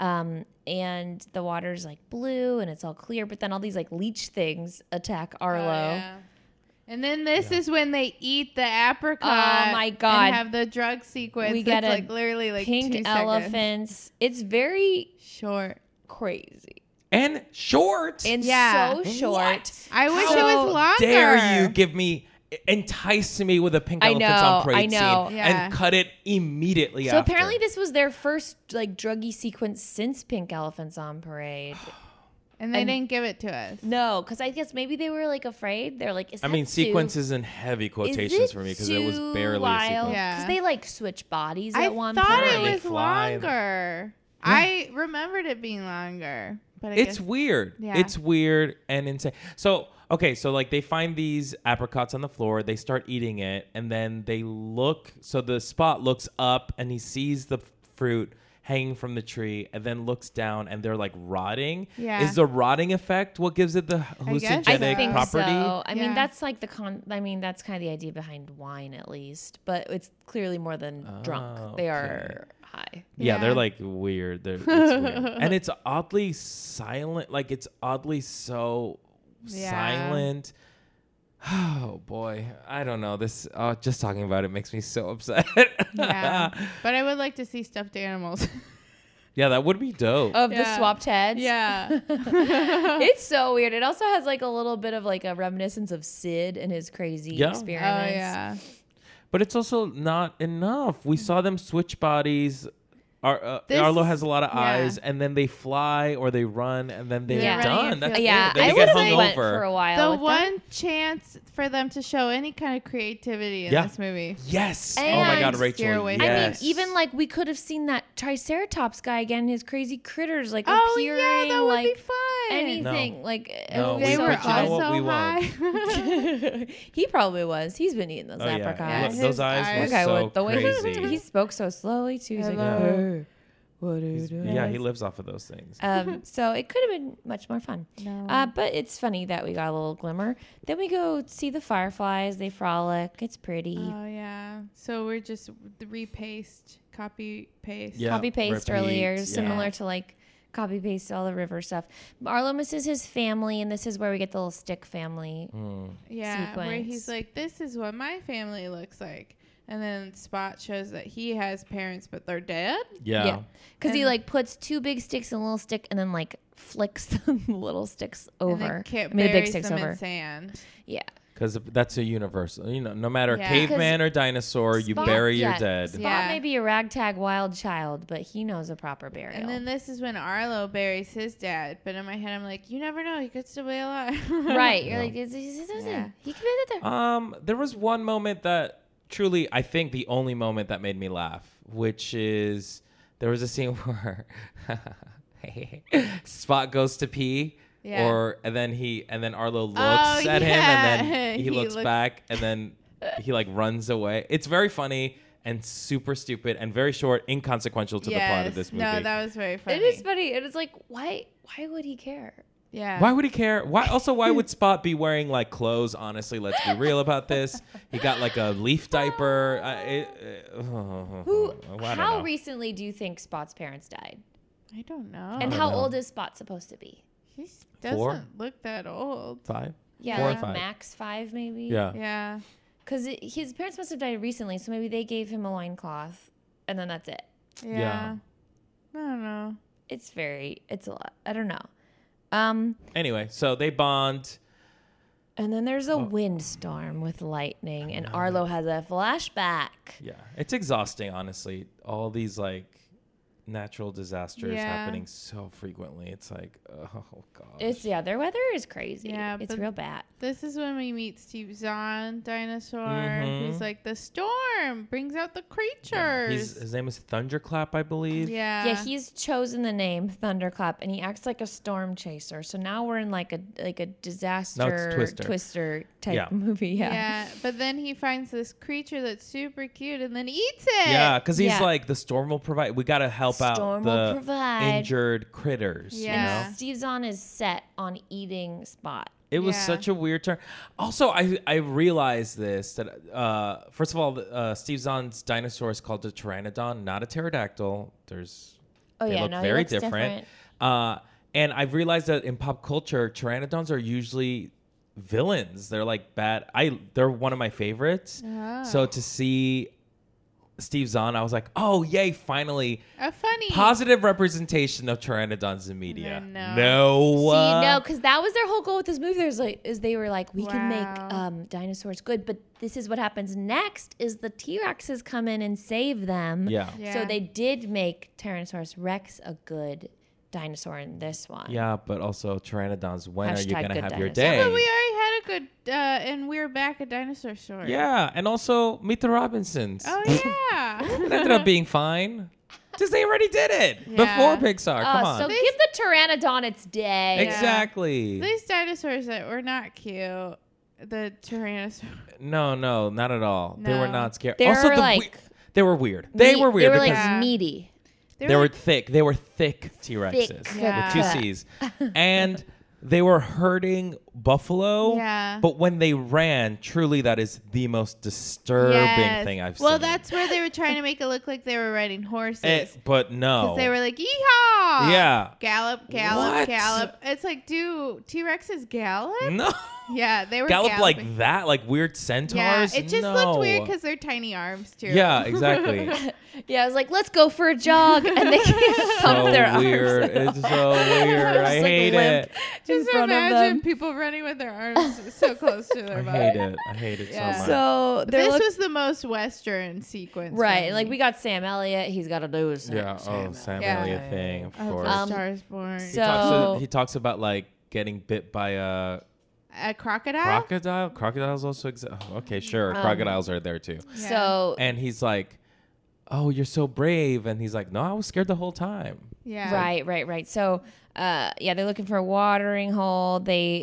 And the water's like blue and it's all clear, but then all these like leech things attack Arlo. Oh, yeah. And then this is when they eat the apricot. Oh, my God. And have the drug sequence. We get It's a like literally like Pink 2 seconds. elephants. It's very Short. crazy And short. and Yeah. so short. I wish How it was longer. dare you entice me with a pink I elephants know, on parade I know. scene Yeah. and cut it immediately So after. apparently this was their first like druggy sequence since Pink Elephants on Parade. And they And- didn't give it to us. No, because I guess maybe they were like afraid. They're like, is I that mean, too- sequences in heavy is quotations for me because it was too barely a wild? sequence. Yeah. Because they like switch bodies I at one thought point. it They was fly. longer. I remembered it being longer. But I It's guess, weird. Yeah. It's weird and insane. So, okay, so like they find these apricots on the floor, they start eating it, and then they look. So the Spot looks up and he sees the fruit hanging from the tree, and then looks down, and they're like rotting. Yeah. Is the rotting effect what gives it the guess hallucinogenic I think property? so. I mean, Yeah. that's like that's kind of the idea behind wine, at least. But it's clearly more than drunk. They are high. Yeah, they're Yeah. like weird. It's weird. And it's oddly silent. Like it's oddly so silent. Oh boy, I don't know. This just talking about it makes me so upset. Yeah. But I would like to see stuffed animals. Yeah, that would be dope. Of the Yeah. swapped heads. yeah. It's so weird. It also has like a little bit of like a reminiscence of Sid and his crazy Yeah. Oh, experiments. yeah. But it's also not enough. We saw them switch bodies. This- Arlo has a lot of yeah. eyes, and then they fly or they run, and then they're Yeah. done. That's it. Yeah, Then I they get would have went for hungover. a while. The with them. one chance for them to show any kind of creativity in Yeah. this movie. Yes. And Oh my God, steer Rachel. away Yes. from I mean, even like we could have seen that Triceratops guy again, his crazy critters like Oh, appearing, yeah, that would like be fun. anything. No. Like No, it They was we- were but you know all what? so We won't. high. he probably was. He's been eating those Oh, yeah. apricots. Those His eyes eyes- were That guy so would. The way crazy. he spoke so slowly too. He's like, Hello. "Hey, what are you doing?" Yeah, he lives off of those things. So it could have been much more fun. No. But it's funny that we got a little glimmer. Then we go see the fireflies. They frolic. It's pretty. Oh yeah. So we're just copy paste. Yeah. Copy paste repeat, earlier, yeah. similar to like copy paste all the river stuff. Arlo misses his family, and this is where we get the little stick family. Yeah. Where sequence. he's like, "This is what my family looks like," and then Spot shows that he has parents, but they're dead. Yeah. Because he And- like puts two big sticks in a little stick, and then like flicks the little sticks And over. then Kit I mean, the big buries sticks them over. in sand. Yeah. Because that's a universal. No matter Yeah. caveman or dinosaur, you Spot- bury your yeah, dead. Spot Yeah. may be a ragtag wild child, but he knows a proper burial. And then this is when Arlo buries his dad. But in my head, I'm like, you never know. He could still be alive. right. You're Yeah. like, Yeah. he could be there. There was one moment that truly, I think the only moment that made me laugh, which is there was a scene where Spot goes to pee. Yeah. And then Arlo looks Oh, at him, and yeah. then he looks back, and then he like runs away. It's very funny and super stupid and very short, inconsequential to the plot of this movie. No, that was very funny. It is funny. And it's like, why would he care? Yeah. Why would he care? Why would Spot be wearing like clothes? Honestly, let's be real about this. He got like a leaf diaper. I don't How know. recently do you think Spot's parents died? I don't know. And don't how know. old is Spot supposed to be? He doesn't 4? look that old. 5? Yeah, 4 or like 5. max 5 maybe. Yeah. Yeah. Because his parents must have died recently, so maybe they gave him a loincloth, and then that's it. Yeah. I don't know. It's a lot. I don't know. Anyway, so they bond. And then there's a windstorm with lightning, and Arlo has a flashback. Yeah, it's exhausting, honestly. All these like natural disasters Yeah. happening so frequently. It's like, oh gosh. Their weather is crazy. Yeah, It's but real bad. This is when we meet Steve Zahn, dinosaur. Mhm. He's like, the storm brings out the Yeah, creatures. his name is Thunderclap, I believe. Yeah. Yeah, he's chosen the name Thunderclap, and he acts like a storm chaser. So now we're in like a disaster Twister. type Yeah. movie. Yeah, but then he finds this creature that's super cute and then eats it. Yeah, because he's Yeah. like, the storm will provide. We got to help about storm will the provide. injured critters. Yeah. You know? Steve Zahn is set on eating Spot. It was Yeah. such a weird turn. Also, I realized this that first of all, Steve Zahn's dinosaur is called a pteranodon, not a pterodactyl. They look he very looks different. And I've realized that in pop culture, pteranodons are usually villains. They're like bad. They're one of my favorites. Oh. So to see Steve Zahn, I was like, oh yay, finally A funny positive representation of pteranodons in media. No. See, no, because that was their whole goal with this movie. They were like, we can Wow. make dinosaurs good, but this is what happens next: is the T-Rexes come in and save them. Yeah. Yeah. So they did make Tyrannosaurus Rex a good dinosaur in this one. Yeah, but also pteranodons. When are you Hashtag gonna good have your dinosaur. day? But we already had a good, and we're back at dinosaur story. Yeah, and also Meet the Robinsons. Oh yeah. It ended up being fine. Disney already did it Yeah. before Pixar. Come on. So give the Pteranodon its day. Exactly. These dinosaurs that were not cute. The Tyrannosaurus. No, not at all. They were No. not scary. They also, were like they were weird. They were weird They were because like Yeah. meaty. they were thick. They were thick T-Rexes Thick. Yeah. with two C's, and they were herding buffalo. Yeah. But when they ran, truly, that is the most disturbing thing I've seen. Well, that's where they were trying to make it look like they were riding horses. But no. Because they were like, yeehaw! Yeah. Gallop, gallop, What? gallop. It's like, do T-Rexes gallop? No. Yeah, they were Gallop galloping. like that, like weird centaurs. Yeah, it just looked weird No. because they're tiny arms, too. Yeah, exactly. Yeah, I was like, let's go for a jog, and they pump So their weird. arms. It's so weird. I Just, like, hate limp it. in Just front of imagine them. people running with their arms so close to their I body. hate it. I hate it Yeah. so much. So they're This look- was the most Western sequence. right. for Like me. we got Sam Elliott. He's got to do his Yeah. Sam Yeah. Elliott thing, of Of course. The Stars Born. so- he talks about like getting bit by a A crocodile? crocodile. Crocodiles also exist. Okay, sure. Crocodiles are there too. Yeah. So And he's like, "Oh, you're so brave," and he's like, "No, I was scared the whole time." Yeah. right. So yeah, they're looking for a watering hole.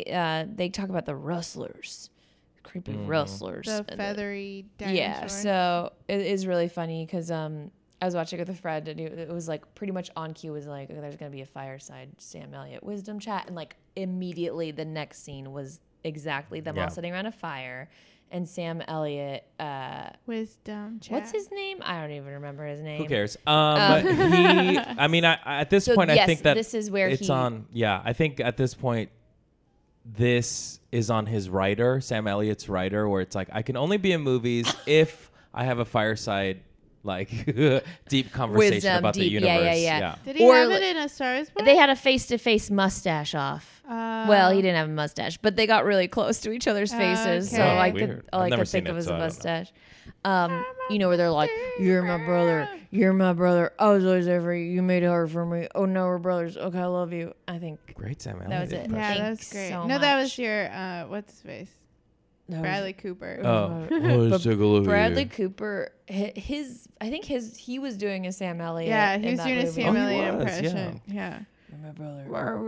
They talk about the rustlers, creepy rustlers, The and feathery dinosaur. yeah. So it is really funny because I was watching with a friend and it was like pretty much on cue was like, there's gonna be a fireside Sam Elliott wisdom chat, and like immediately the next scene was exactly them Yeah. all sitting around a fire, and Sam Elliott. Wisdom chat. What's his name? I don't even remember his name. Who cares? But he. I mean, at this So, point, I yes, think that this is where it's he- on. Yeah, I think at this point, this is on his writer, Sam Elliott's writer, where it's like I can only be in movies if I have a fireside, like deep conversation Wisdom, about the deep, universe. yeah. Did he Or have like- it in A Stars Born? They had a face-to-face mustache off. Well, he didn't have a mustache, but they got really close to each other's faces, so okay. I Weird. could I've all I never could think seen of it, was so a I don't know. mustache. You know, where they're like, "You're my brother. You're my brother. I was always there for you. You made it hard for me. Oh no, we're brothers. Okay, I love you." I think Great Sam Elliott. That was it. impression. Yeah, that Thanks was great. so No, that much. was your, what's his face? that was- Bradley Cooper. Oh, But let's take a look at Bradley you. Cooper, he was doing a Sam Elliott. Yeah, in he was that doing a movie. Sam he Elliott was, impression. Yeah. My brother.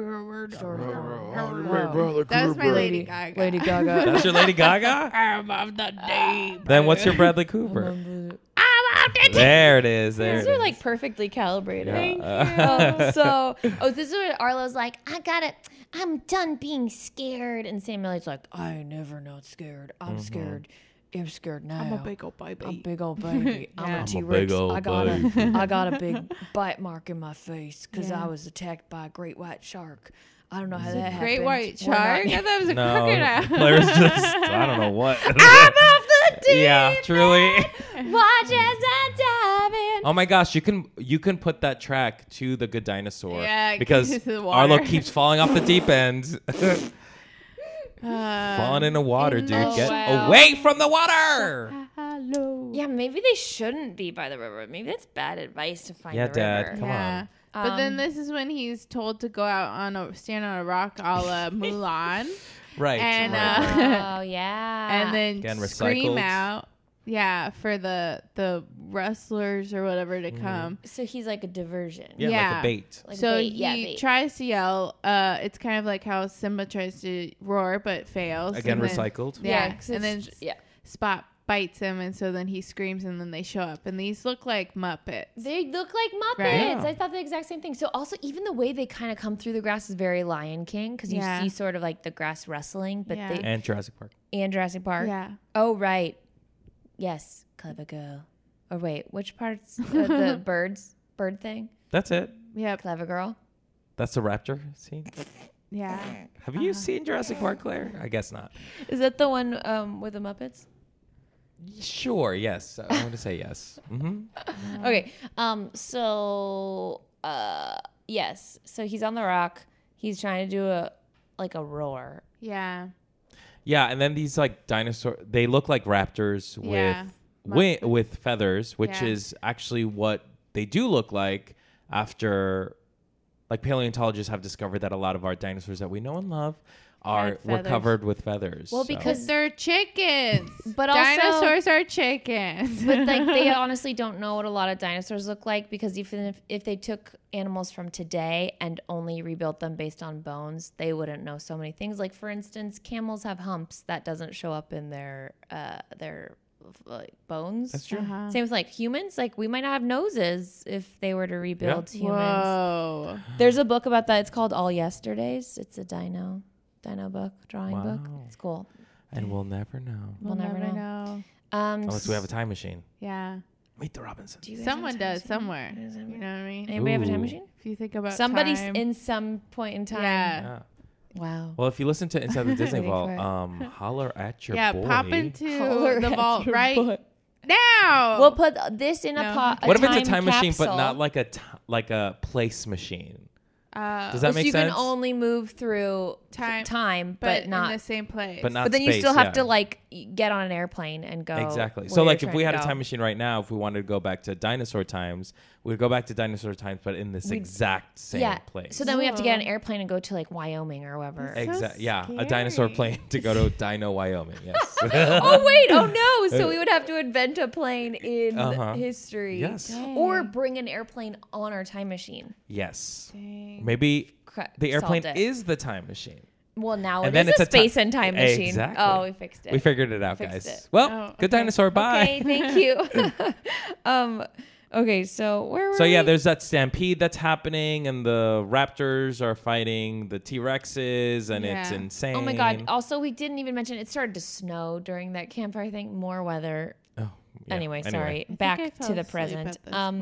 That was my Lady Gaga. Lady Gaga. That's your Lady Gaga. I'm of the deep. Then what's your Bradley Cooper? There it is. There These it are is. like perfectly calibrated. Yeah. This is where Arlo's like, I'm done being scared. And Sam Elliott's like, I ain't never not scared. I'm scared. I'm scared now. I'm a big old baby. I'm a big old baby. I'm Yeah. a I'm a T-Rex. big old I got a big bite mark in my face because Yeah. I was attacked by a great white shark. I don't know how that happened. Great white We're not- shark? I thought it was a No, crocodile. Claire's just I don't know what. I'm off the deep Yeah, truly. end. Watch as I dive in. Oh my gosh, you can put that track to the Good Dinosaur. Yeah, because into the water. Arlo keeps falling off the deep end. Uh, Falling in the water, dude. the Get well. away from the water. Hello. Yeah, maybe they shouldn't be by the river. Maybe that's bad advice to find Yeah, the Dad, river. come on. But then this is when he's told to go out stand on a rock a la Mulan. Right. And, right. Oh yeah. and then Again, scream recycled. out. Yeah, for the rustlers or whatever to come. so he's like a diversion. yeah, like yeah. a bait. Like So bait, he bait. tries to yell. It's kind of like how Simba tries to roar but fails. Again, and then- recycled. Yeah, 'cause and then it's- yeah. Spot bites him, and so then he screams, and then they show up, and these look like Muppets. They look like Muppets. Right? I thought the exact same thing. So also, even the way they kind of come through the grass is very Lion King, because you see sort of like the grass rustling, but and Jurassic Park. Yeah. Oh right. Yes, clever girl. Or wait, which part's the bird thing? That's it. Yep. Clever girl. That's the raptor scene. Yeah. Have you seen Jurassic Park, Claire? I guess not. Is that the one with the Muppets? Sure. Yes. I want to say yes. Mm-hmm. Okay. Yes. So he's on the rock. He's trying to do a roar. Yeah. Yeah, and then these like dinosaur, they look like raptors with feathers, which is actually what they do look like after, like, paleontologists have discovered that a lot of our dinosaurs that we know and love were covered with feathers. Well, because they're chickens. But also, dinosaurs are chickens. But like they honestly don't know what a lot of dinosaurs look like, because even if they took animals from today and only rebuilt them based on bones, they wouldn't know so many things. Like, for instance, camels have humps that doesn't show up in their like bones. That's true. Same with like humans. Like, we might not have noses if they were to rebuild humans. Whoa. There's a book about that. It's called All Yesterdays. It's a dino book, drawing book. It's cool. And we'll never know. We'll never know. Unless we have a time machine. Yeah. Meet the Robinsons. Someone does somewhere. You know what I mean? Anybody have a time machine? If you think about somebody time. in some point in time. Yeah. Wow. Well, if you listen to Inside the Disney Vault, holler at your boy. Pop into the vault right now. We'll put this in a pot. What if it's a time capsule. machine, but not like a place machine? Does that make so you sense? can only move through time, but not in the same place. But not. But then space, you still have to like get on an airplane and go. Exactly. So like if we had a time machine right now, if we wanted to go back to dinosaur times, we'd go back to dinosaur times, but in this exact same place. So then we have to get an airplane and go to like Wyoming or wherever. Exactly. Yeah, a dinosaur plane to go to Dino, Wyoming. Yes. Oh wait! Oh no! So we would have to invent a plane in history. Yes. Dang. Or bring an airplane on our time machine. Yes. Dang. Maybe the airplane Solved it. is the time machine. Well, now And it then is it's a a space and time machine. Exactly. Oh, we fixed it. We figured it out, Fixed guys. it. Well, good dinosaur. Bye. Okay, thank you. Okay, so where were we? There's that stampede that's happening, and the raptors are fighting the T-Rexes, and it's insane. Oh my god! Also, we didn't even mention it started to snow during that campfire thing. More weather. Oh, yeah. Anyway, sorry. Back to the present.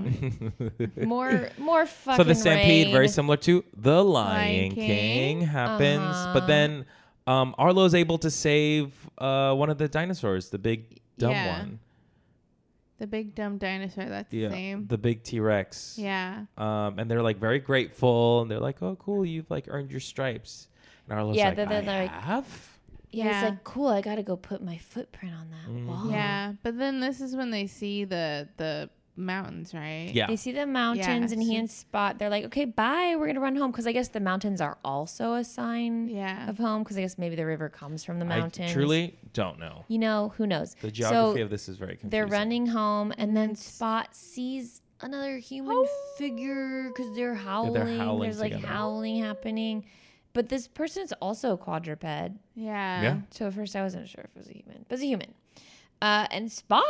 More fucking. So the stampede, rain. very similar to the Lion King happens, but then Arlo's able to save one of the dinosaurs, the big dumb one. The big dumb dinosaur, that's the same. The big T-Rex. Yeah. And they're like very grateful, and they're like, "Oh, cool, you've like earned your stripes." And Arlo's like, "I have." Yeah, he's like, "Cool, I gotta go put my footprint on that wall." Yeah, but then this is when they see the mountains, right? Yeah. They see the mountains, and he and Spot, they're like, "Okay, bye, we're gonna run home," because I guess the mountains are also a sign of home, because I guess maybe the river comes from the mountains. I truly don't know. You know, who knows? The geography of this is very confusing. They're running home, and then Spot sees another human figure because they're howling. There's like howling happening. But this person is also quadruped. Yeah. So at first I wasn't sure if it was a human, but it's a human. And Spot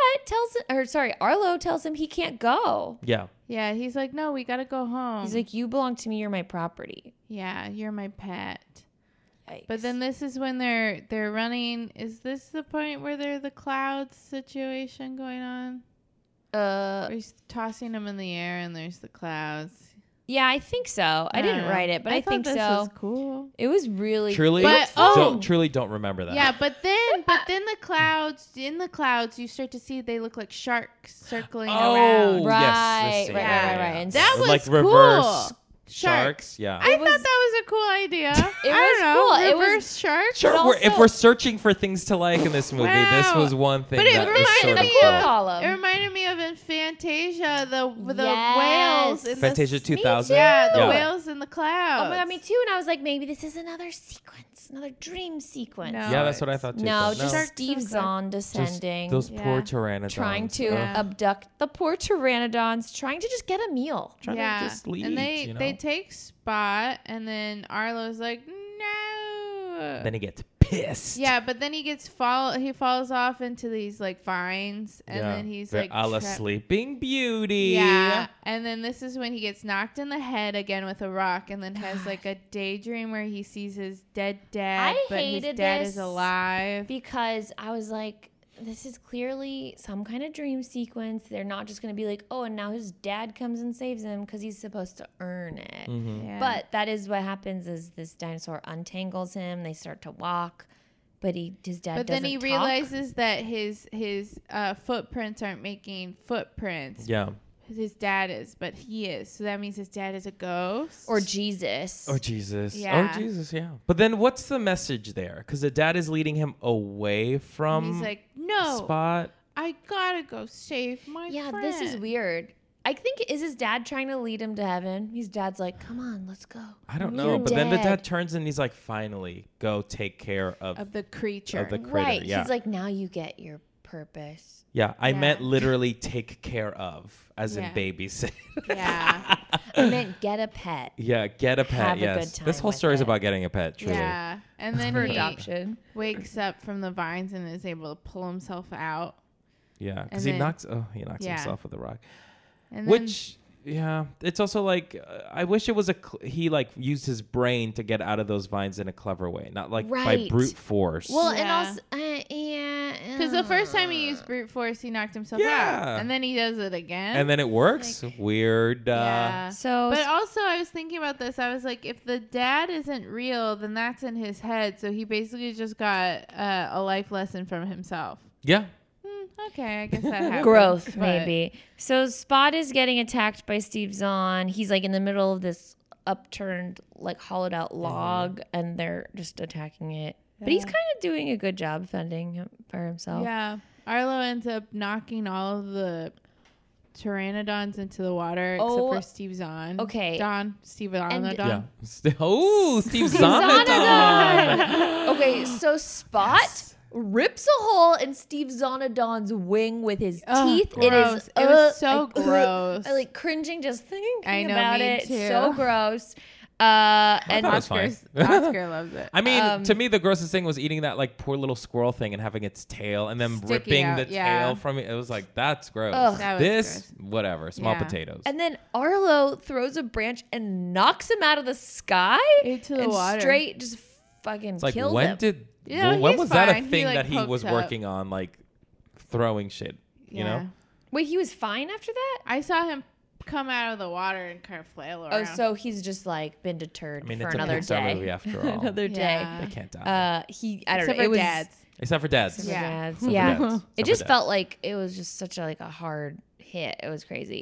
Arlo tells him he can't go. Yeah. Yeah, he's like, "No, we gotta go home." He's like, "You belong to me. You're my property." "Yeah, you're my pet." Yikes. But then this is when they're running. Is this the point where they're the clouds situation going on? Where he's tossing them in the air and there's the clouds. Yeah, I think so. I didn't write it, but I think this so. Was cool. It was really truly. But, truly don't remember that. Yeah, but then the clouds you start to see they look like sharks circling around. Right. Yes, Right. And that was like cool. reverse sharks. Yeah. I thought that was a cool idea. It was cool. Reverse sharks. Sure, if we're searching for things to like in this movie, this was one thing. But it that was reminded sort of me cool. of column. It reminded me of in Fantasia the Yes. whales. In Fantasia 2000. the whales in the clouds. Oh my god, me too. And I was like, maybe this is another sequence, another dream sequence. No. Yeah, that's what I thought too. No, but just Steve Zahn descending. Those poor pteranodons. Trying to abduct the poor pteranodons, trying to just get a meal. Trying to just leave, and they take Spot, and then Arlo's like, "No, Then he gets pissed. Yeah, but then he falls off into these like vines, and then he's like a la Sleeping Beauty. Yeah, and then this is when he gets knocked in the head again with a rock, and then has like a daydream where he sees his dead dad, but his dad is alive. Because I was like, this is clearly some kind of dream sequence. They're not just going to be like, oh, and now his dad comes and saves him because he's supposed to earn it. Mm-hmm. Yeah. But that is what happens is this dinosaur untangles him. They start to walk, but his dad doesn't talk. But then he realizes that his footprints aren't making footprints. Yeah. His dad is, but he is. So that means his dad is a ghost. Or Jesus. Yeah. Yeah. But then what's the message there? Because the dad is leading him away from He's like, no, Spot. I gotta go save my friend. This is weird. I think, is his dad trying to lead him to heaven? His dad's like, come on, let's go. I don't know. But then the dad turns and he's like, finally, go take care of the creature. Of the critter. Right. Yeah. He's like, now you get your purpose. Yeah, I meant literally take care of, as in babysit. Yeah. I meant get a pet. Yeah, get a pet. Have a yes. good time This whole with story is it. about getting a pet, truly. Yeah. And then For he adoption. wakes up from the vines and is able to pull himself out. Yeah, because And he then- knocks himself with a rock. And Which, yeah, it's also like, I wish it was he like used his brain to get out of those vines in a clever way, not like by Right. brute force. Well, and Yeah. also, because the first time he used brute force, he knocked himself Yeah. out. And then he does it again. and then it works. Weird. yeah. So, But also, I was thinking about this. I was like, if the dad isn't real, then that's in his head. So he basically just got a life lesson from himself. Yeah. Okay, I guess that happens. growth, but- maybe. So Spot is getting attacked by Steve Zahn. He's like in the middle of this upturned, like hollowed out log, and they're just attacking it. But he's kind of doing a good job fending him for himself. Yeah. Arlo ends up knocking all of the pteranodons into the water Oh, except for Steve Zahn. okay. Steve Zahn. Yeah. Oh, Steve Zonadon. Okay, so Spot rips a hole in Steve Zonadon's wing with his teeth. It gross. is It was so gross. I like cringing just thinking I know, about me it. too. So gross. And thought it was fine. Oscar loves it. I mean, to me, the grossest thing was eating that like poor little squirrel thing and having its tail and then Sticking ripping out, the yeah. tail from it. It was like, that's gross. Ugh. That was This, whatever, small Yeah. potatoes. And then Arlo throws a branch and knocks him out of the sky Into the and water. straight just fucking It's like, kills when him. did, Yeah, when he's was that a fine. He, thing like, that he poked was up. working on, like throwing shit, you know? Wait, he was fine after that? I saw him come out of the water and kind of flail around. Oh, so he's just like been deterred I mean, for it's a another Pixar day. movie after all. Another day. Yeah. They can't die. I don't Except know. for It was dads. Except for dads. Yeah. dads. Except for Yeah. dads. It Except just for felt like it was just such a like a hard hit. It was crazy.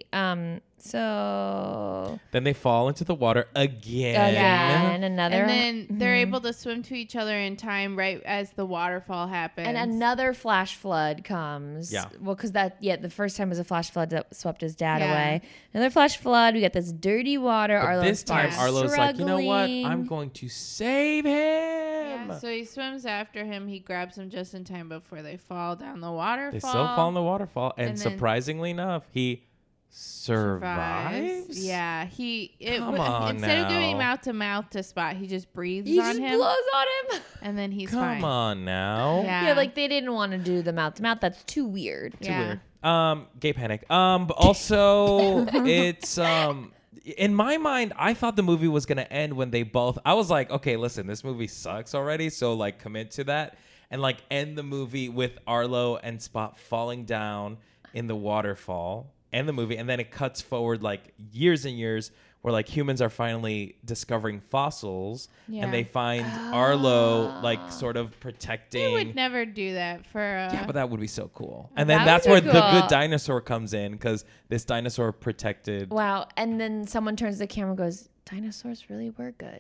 So Then they fall into the water again. and another And then they're able to swim to each other in time right as the waterfall happens. and another flash flood comes. Yeah. Well, because the first time was a flash flood that swept his dad Yeah. away. Another flash flood. We got this dirty water. But Arlo this time, Yeah. Arlo's like, you know what? I'm struggling. going to save him. Yeah, so he swims after him. He grabs him just in time before they fall down the waterfall. They still fall in the waterfall. And, And then- surprisingly enough, he survives. Yeah, Come on instead of giving now. mouth to Spot, he just breathes He on just him, blows on him. and then he's Come fine. on now. Yeah, Yeah, like they didn't want to do the mouth to mouth. That's too weird. yeah. Weird. Gay panic. But also it's in my mind, I thought the movie was gonna end when they both. I was like, okay, listen, this movie sucks already, so like commit to that and like end the movie with Arlo and Spot falling down in the waterfall. End the movie, and then it cuts forward like years and years where like humans are finally discovering fossils, Yeah. and they find Arlo like sort of protecting. They would never do that for. Yeah, but that would be so cool. And then That that's would where be the cool. good dinosaur comes in because this dinosaur protected. Wow. And then someone turns to the camera and goes, dinosaurs really were good.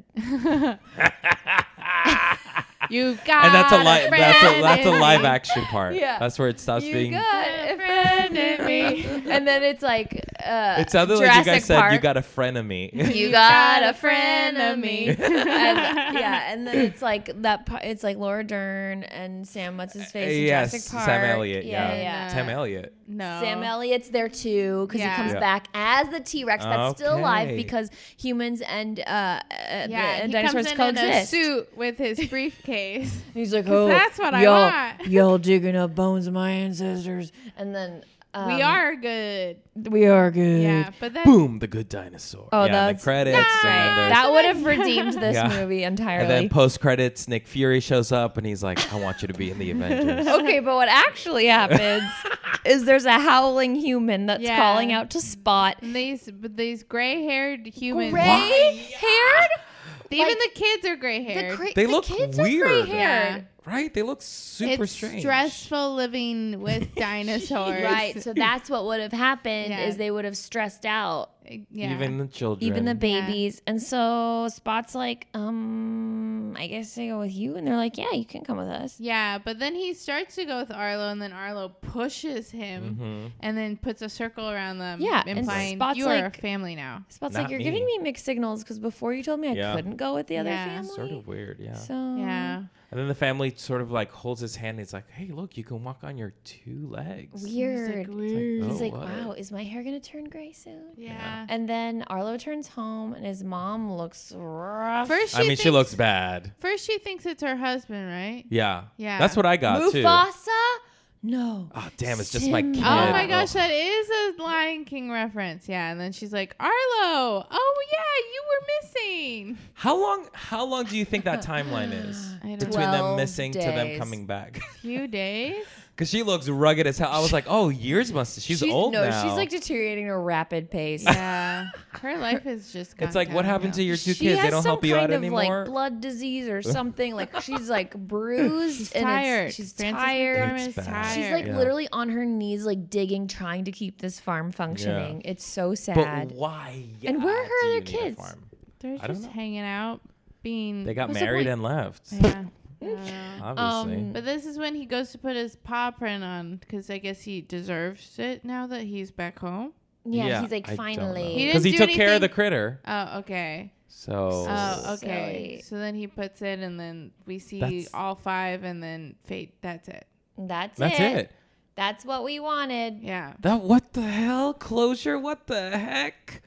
You got And that's a that's a in live me. action part. Yeah. That's where it stops being. got a friend in me. And then it's like, it sounded like you guys said you got a frenemy. You got a frenemy. And then it's like it's like Laura Dern and Sam, what's his face? Yes, Jurassic Park. Sam Elliott. Yeah. Sam Elliott. No. Sam Elliott's there too because he comes back as the T-Rex that's still alive because humans and dinosaurs he comes in coexist. in a suit with his briefcase. He's like, oh, that's what I want. Y'all digging up bones of my ancestors, and then we are good. We are good. Yeah, but then boom, the good dinosaur. Oh, yeah, that's the credits. nice. And then that would have redeemed this movie entirely. And then post credits, Nick Fury shows up and he's like, "I want you to be in the Avengers." Okay, but what actually happens is there's a howling human that's calling out to Spot. And these gray-haired humans. Gray-haired? Even the kids are gray-haired. They look kids weird. Are gray-haired. Right? They look super strange. It's stressful living with dinosaurs. Right. So that's what would have happened is they would have stressed out. Yeah. Even the children. Even the babies. And so Spot's like, I guess I go with you. And they're like, yeah, you can come with us. Yeah, but then he starts to go with Arlo, and then Arlo pushes him and then puts a circle around them, implying Spot's you are like, a family now. Spot's like, you're giving me mixed signals because before you told me I couldn't go with the other family. Sort of weird, So and then the family sort of like holds his hand. And he's like, "Hey, look, you can walk on your two legs." Weird. He's like, what? wow, is my hair gonna turn gray soon? Yeah. And then Arlo turns home, and his mom looks rough. She looks bad. First, she thinks it's her husband, right? Yeah. Yeah. That's what I got too. Mufasa? No. Oh, damn, it's just my kid. Oh my gosh, that is a Lion King reference. Yeah, and then she's like, Arlo, oh yeah, you were missing. How long do you think that timeline is between them missing to them coming back? Few days. Because she looks rugged as hell. I was like, oh, years must. She's old now. No, she's like deteriorating at a rapid pace. Yeah, her life is just. It's like, what happened to your two she kids? Has they don't some help you kind out of anymore. Like blood disease or something. Like she's like bruised. She's and tired. She's Frances tired. McDormand is tired. She's like literally on her knees, like digging, trying to keep this farm functioning. It's so sad. But why? And where are her other kids? They're just hanging out, being. They got married and left. Yeah. Obviously. But this is when he goes to put his paw print on because I guess he deserves it now that he's back home. Yeah, he's like, finally. Because he took care of the critter. Oh, okay. So. Oh, okay. So then he puts it, and then we see all five, and then fate. That's it. That's it. That's what we wanted. Yeah. What the hell? Closure? What the heck?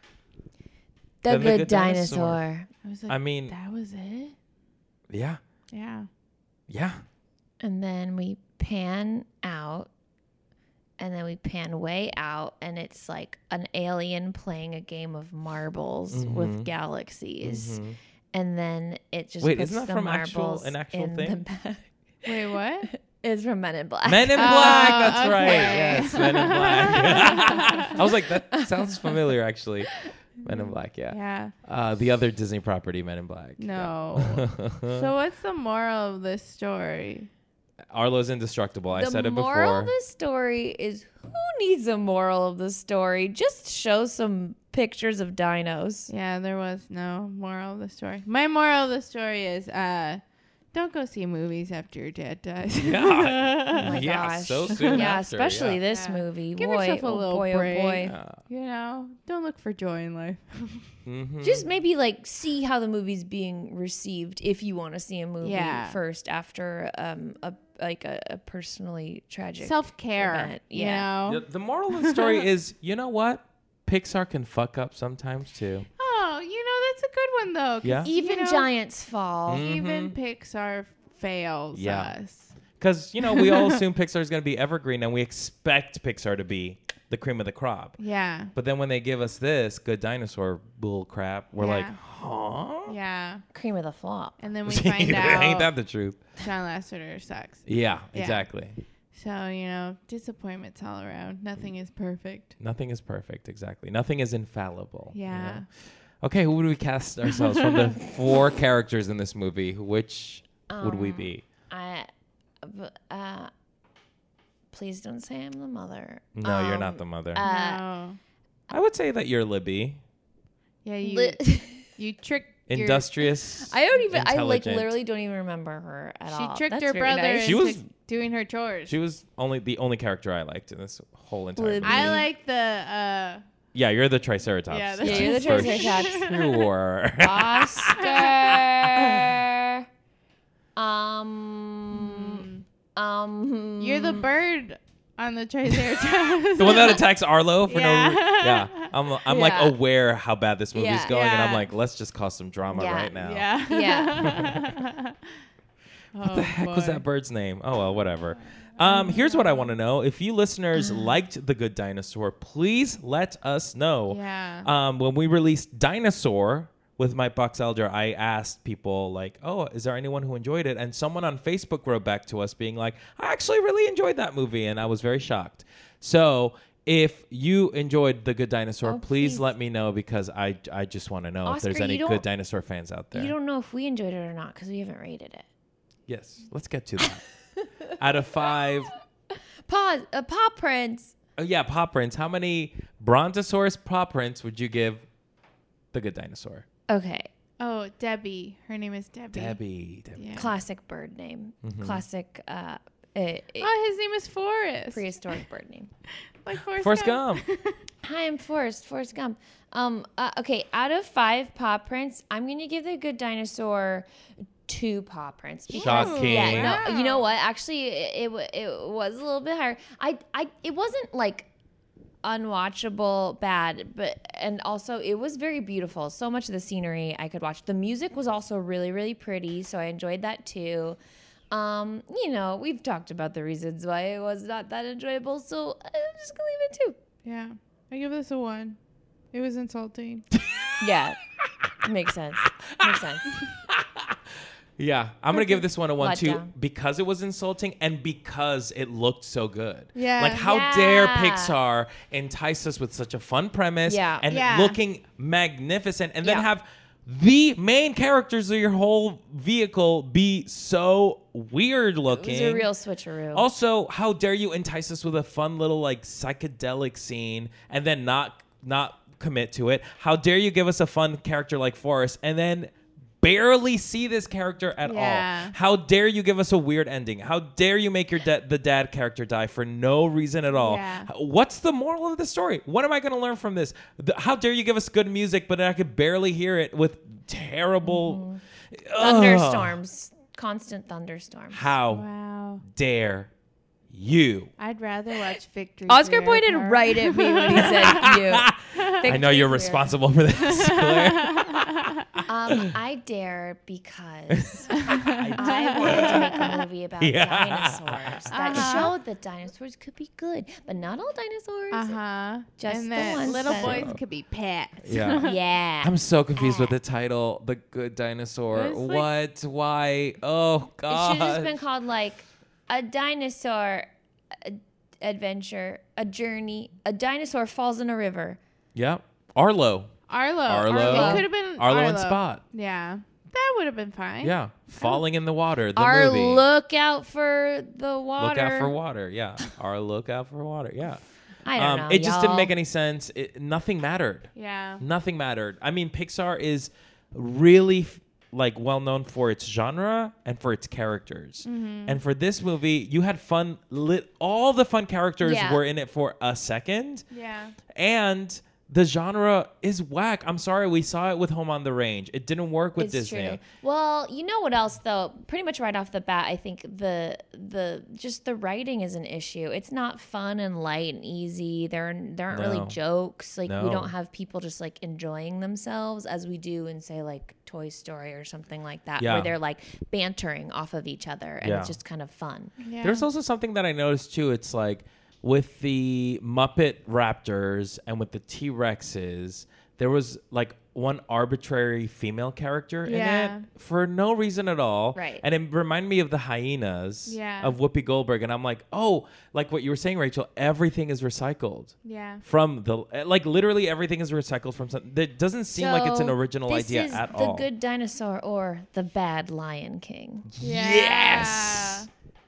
The good dinosaur. I was like, that was it? Yeah. Yeah. Yeah. And then we pan out, and then we pan way out, and it's like an alien playing a game of marbles with galaxies. And then it just puts isn't that the from marbles an actual in thing? the bag. Wait, what? It's from Men in Black. Men in Black. That's okay. right. Yes, Men in Black. I was like, that sounds familiar, actually. Men in Black, yeah. The other Disney property, Men in Black. No. So what's the moral of this story? Arlo's indestructible. I said it before. The moral of the story is, who needs a moral of the story? Just show some pictures of dinos. Yeah, there was no moral of the story. My moral of the story is don't go see movies after your dad dies. Yeah. Oh my yeah, gosh. so soon Yeah, after, especially this movie. Give boy, yourself a little boy, break. oh boy. You know, don't look for joy in life. Just maybe like see how the movie's being received if you want to see a movie first after a personally tragic self-care event. You know? The moral of the story is, you know what? Pixar can fuck up sometimes too. Oh, that's a good one though. Yeah. Even giants fall. Even Pixar fails us. Because, we all assume Pixar is going to be evergreen and we expect Pixar to be the cream of the crop. Yeah. But then when they give us this good dinosaur bull crap, we're like, huh? Yeah. Cream of the flop. And then we find out. Ain't that the truth? John Lasseter sucks. Yeah, exactly. So, disappointments all around. Nothing is perfect. Nothing is perfect, exactly. Nothing is infallible. Yeah. Okay, who would we cast ourselves from the 4 characters in this movie? Which would we be? Please don't say I'm the mother. No, you're not the mother. No. I would say that you're Libby. Yeah, you tricked industrious. I intelligent. literally don't even remember her at all. She tricked That's her very brother nice. into doing her chores. She was the only character I liked in this whole entire movie. I like the Yeah, you're the Triceratops. Yeah, you're the Triceratops. Sure. Oscar. You're the bird on the Triceratops. The one that attacks Arlo for no reason. Yeah. Yeah. I'm like aware how bad this movie's going, and I'm Yeah. like, let's just cause some drama right now. Yeah. Yeah. What the heck was that bird's name? Oh, well, whatever. Here's what I want to know. If you listeners liked The Good Dinosaur, please let us know. Yeah. When we released Dinosaur with Mike Boxelder, I asked people like, oh, is there anyone who enjoyed it? And someone on Facebook wrote back to us being like, I actually really enjoyed that movie. And I was very shocked. So if you enjoyed The Good Dinosaur, please let me know, because I just want to know Oscar, if there's any good dinosaur fans out there. You don't know if we enjoyed it or not because we haven't rated it. Yes, let's get to that. Out of 5. Paw prints. Oh, yeah, paw prints. How many Brontosaurus paw prints would you give The Good Dinosaur? Okay. Oh, Debbie. Her name is Debbie. Debbie. Yeah. Classic bird name. Mm-hmm. Classic Oh, his name is Forrest. prehistoric bird name. Like Forrest Forrest Gump. Hi, I'm Forrest Gump. Okay, out of 5 paw prints, I'm gonna give The Good Dinosaur 2 paw prints. Shocking. Yeah, no, you know what? Actually, it was a little bit higher. It wasn't like unwatchable bad, and also it was very beautiful. So much of the scenery I could watch. The music was also really, really pretty, so I enjoyed that too. We've talked about the reasons why it was not that enjoyable, so I'm just gonna leave it 2. Yeah. I give this a 1. It was insulting. Yeah, makes sense. Yeah, I'm going to give this one a 1 too, Letdown. because it was insulting and because it looked so good. Yeah. Like, how Yeah. dare Pixar entice us with such a fun premise and Yeah. looking magnificent, and then Yeah. have the main characters of your whole vehicle be so weird looking. It was a real switcheroo. Also, how dare you entice us with a fun little like psychedelic scene and then not commit to it? How dare you give us a fun character like Forrest and then barely see this character at Yeah. all? How dare you give us a weird ending? How dare you make your the dad character die for no reason at all? Yeah. What's the moral of the story? What am I going to learn from this? How dare you give us good music, but I could barely hear it with terrible Thunderstorms. Constant thunderstorms. How Wow. dare you? I'd rather watch Victory. Oscar Through pointed Airport. right at me when he said you. I know you're responsible for this, Claire. I dare because I wanted to make a movie about dinosaurs that showed that dinosaurs could be good, but not all dinosaurs. Just And the that ones little that- boys could be pets. Yeah. Yeah. I'm so confused with the title, The Good Dinosaur. It was like- What? Why? Oh, It should have just God. been called like a dinosaur adventure, a journey. A dinosaur falls in a river. Yep. Arlo. Arlo. Arlo. It could have been Arlo and Spot. Yeah. That would have been fine. Yeah. Falling in the Water, the Our movie. look out for the water. Look out for water. Yeah. Our look out for water. Yeah. I don't know. It just didn't y'all. make any sense. Nothing mattered. Yeah. Nothing mattered. I mean, Pixar is really like well known for its genre and for its characters. And for this movie, you had fun. All the fun characters Yeah. were in it for a second, Yeah. and the genre is whack. I'm sorry, we saw it with Home on the Range. It didn't work with It's Disney. true. Well, you know what else though? Pretty much right off the bat, I think the writing is an issue. It's not fun and light and easy. There aren't really No. jokes. Like No. we don't have people just like enjoying themselves as we do in say like Toy Story or something like that, Yeah. where they're like bantering off of each other and Yeah. it's just kind of fun. Yeah. There's also something that I noticed too. It's like with the Muppet Raptors and with the T-Rexes, there was like one arbitrary female character in Yeah. it for no reason at all. Right. And it reminded me of the hyenas Yeah. of Whoopi Goldberg. And I'm like, oh, like what you were saying, Rachel, everything is recycled. Yeah. From like literally everything is recycled from something that doesn't seem like it's an So original this idea is at the all. Good Dinosaur or the Bad Lion King. Yes.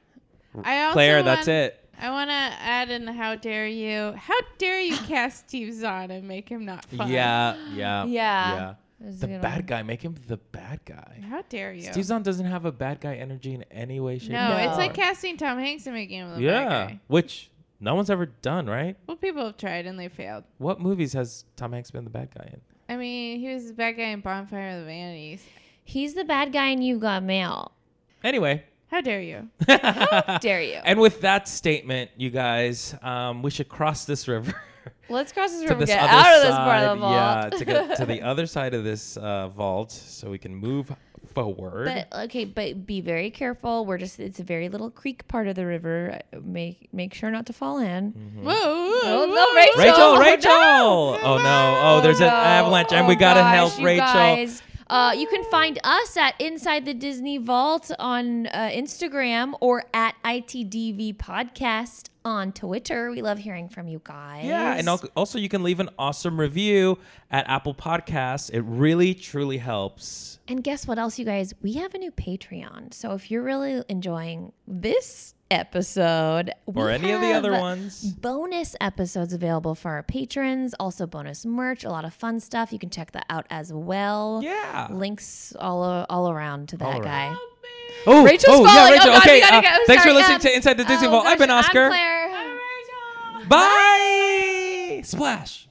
I also Claire, that's it. I want to add in how dare you cast Steve Zahn and make him not fun. Yeah. Yeah. That's a The good bad one. guy, make him the bad guy. How dare you? Steve Zahn doesn't have a bad guy energy in any way, shape, no, or it's form. like casting Tom Hanks and making him the bad Yeah, guy. which No one's ever done, right? Well, people have tried and they failed. What movies has Tom Hanks been the bad guy in? I mean, he was the bad guy in Bonfire of the Vanities. He's the bad guy in You've Got Mail. Anyway. How dare you? How dare you? And with that statement, you guys, we should cross this river. Let's cross this river and this get other out of this side. part of the vault. Yeah, to get to the other side of this vault so we can move forward. But be very careful. It's a very little creek part of the river. Make sure not to fall in. Mm-hmm. Whoa, no, Rachel. Rachel. Oh no. Oh, there's an avalanche and we got to help Rachel. Guys. You can find us at Inside the Disney Vault on Instagram or at ITDV Podcast on Twitter. We love hearing from you guys. Yeah, and also you can leave an awesome review at Apple Podcasts. It really, truly helps. And guess what else, you guys? We have a new Patreon. So if you're really enjoying this episode or any of the other ones, bonus episodes available for our patrons, also bonus merch, a lot of fun stuff. You can check that out as well. Yeah, links all around to that guy. Oh, Rachel's falling. Yeah, Rachel. Oh, God, okay, thanks for listening to Inside the Disney Vault. I've been Oscar. I'm Claire. Hi, Rachel. Bye. Splash.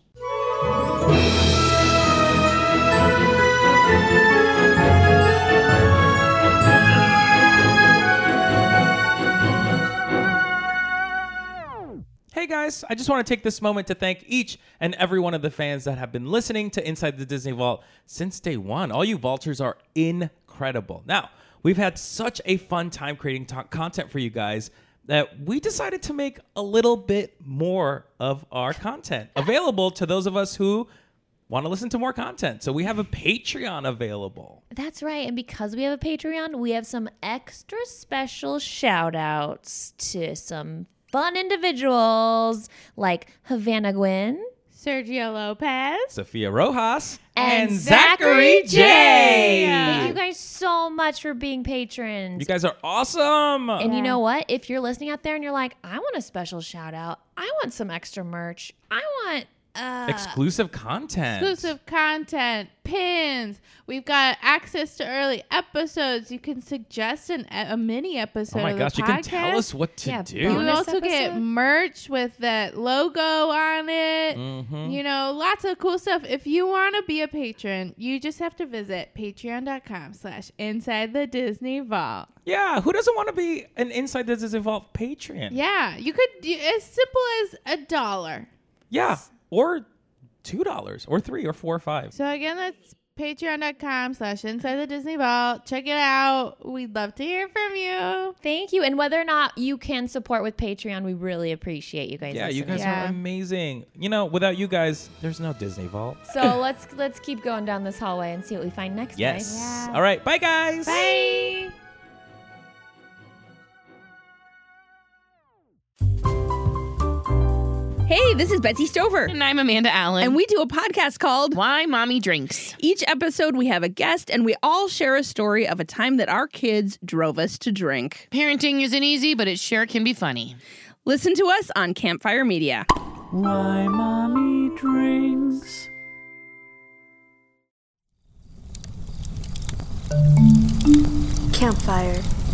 Hey guys, I just want to take this moment to thank each and every one of the fans that have been listening to Inside the Disney Vault since day one. All you Vaulters are incredible. Now, we've had such a fun time creating content for you guys that we decided to make a little bit more of our content available to those of us who want to listen to more content. So we have a Patreon available. That's right. And because we have a Patreon, we have some extra special shout outs to some fun individuals like Havana Gwyn, Sergio Lopez, Sophia Rojas, and Zachary J. Thank you guys so much for being patrons. You guys are awesome. And you know what? If you're listening out there and you're like, I want a special shout out, I want some extra merch, I want exclusive content, pins. We've got access to early episodes. You can suggest a mini episode. Oh my gosh, you can tell us what to do. You also get merch with that logo on it. Mm-hmm. You know, lots of cool stuff. If you want to be a patron, you just have to visit patreon.com/Inside the Disney Vault. Yeah, who doesn't want to be an Inside the Disney Vault patron? Yeah, you could as simple as $1. Yeah. Or $2 or $3 or $4 or $5. So again, that's patreon.com/Inside the Disney Vault. Check it out. We'd love to hear from you. Thank you. And whether or not you can support with Patreon, we really appreciate you guys. Yeah, listening. you guys are amazing. You know, without you guys, there's no Disney Vault. So let's keep going down this hallway and see what we find next. Yes. Yeah. All right. Bye, guys. Bye. Hey, this is Betsy Stover. And I'm Amanda Allen. And we do a podcast called Why Mommy Drinks. Each episode we have a guest and we all share a story of a time that our kids drove us to drink. Parenting isn't easy, but it sure can be funny. Listen to us on Campfire Media. Why Mommy Drinks. Campfire.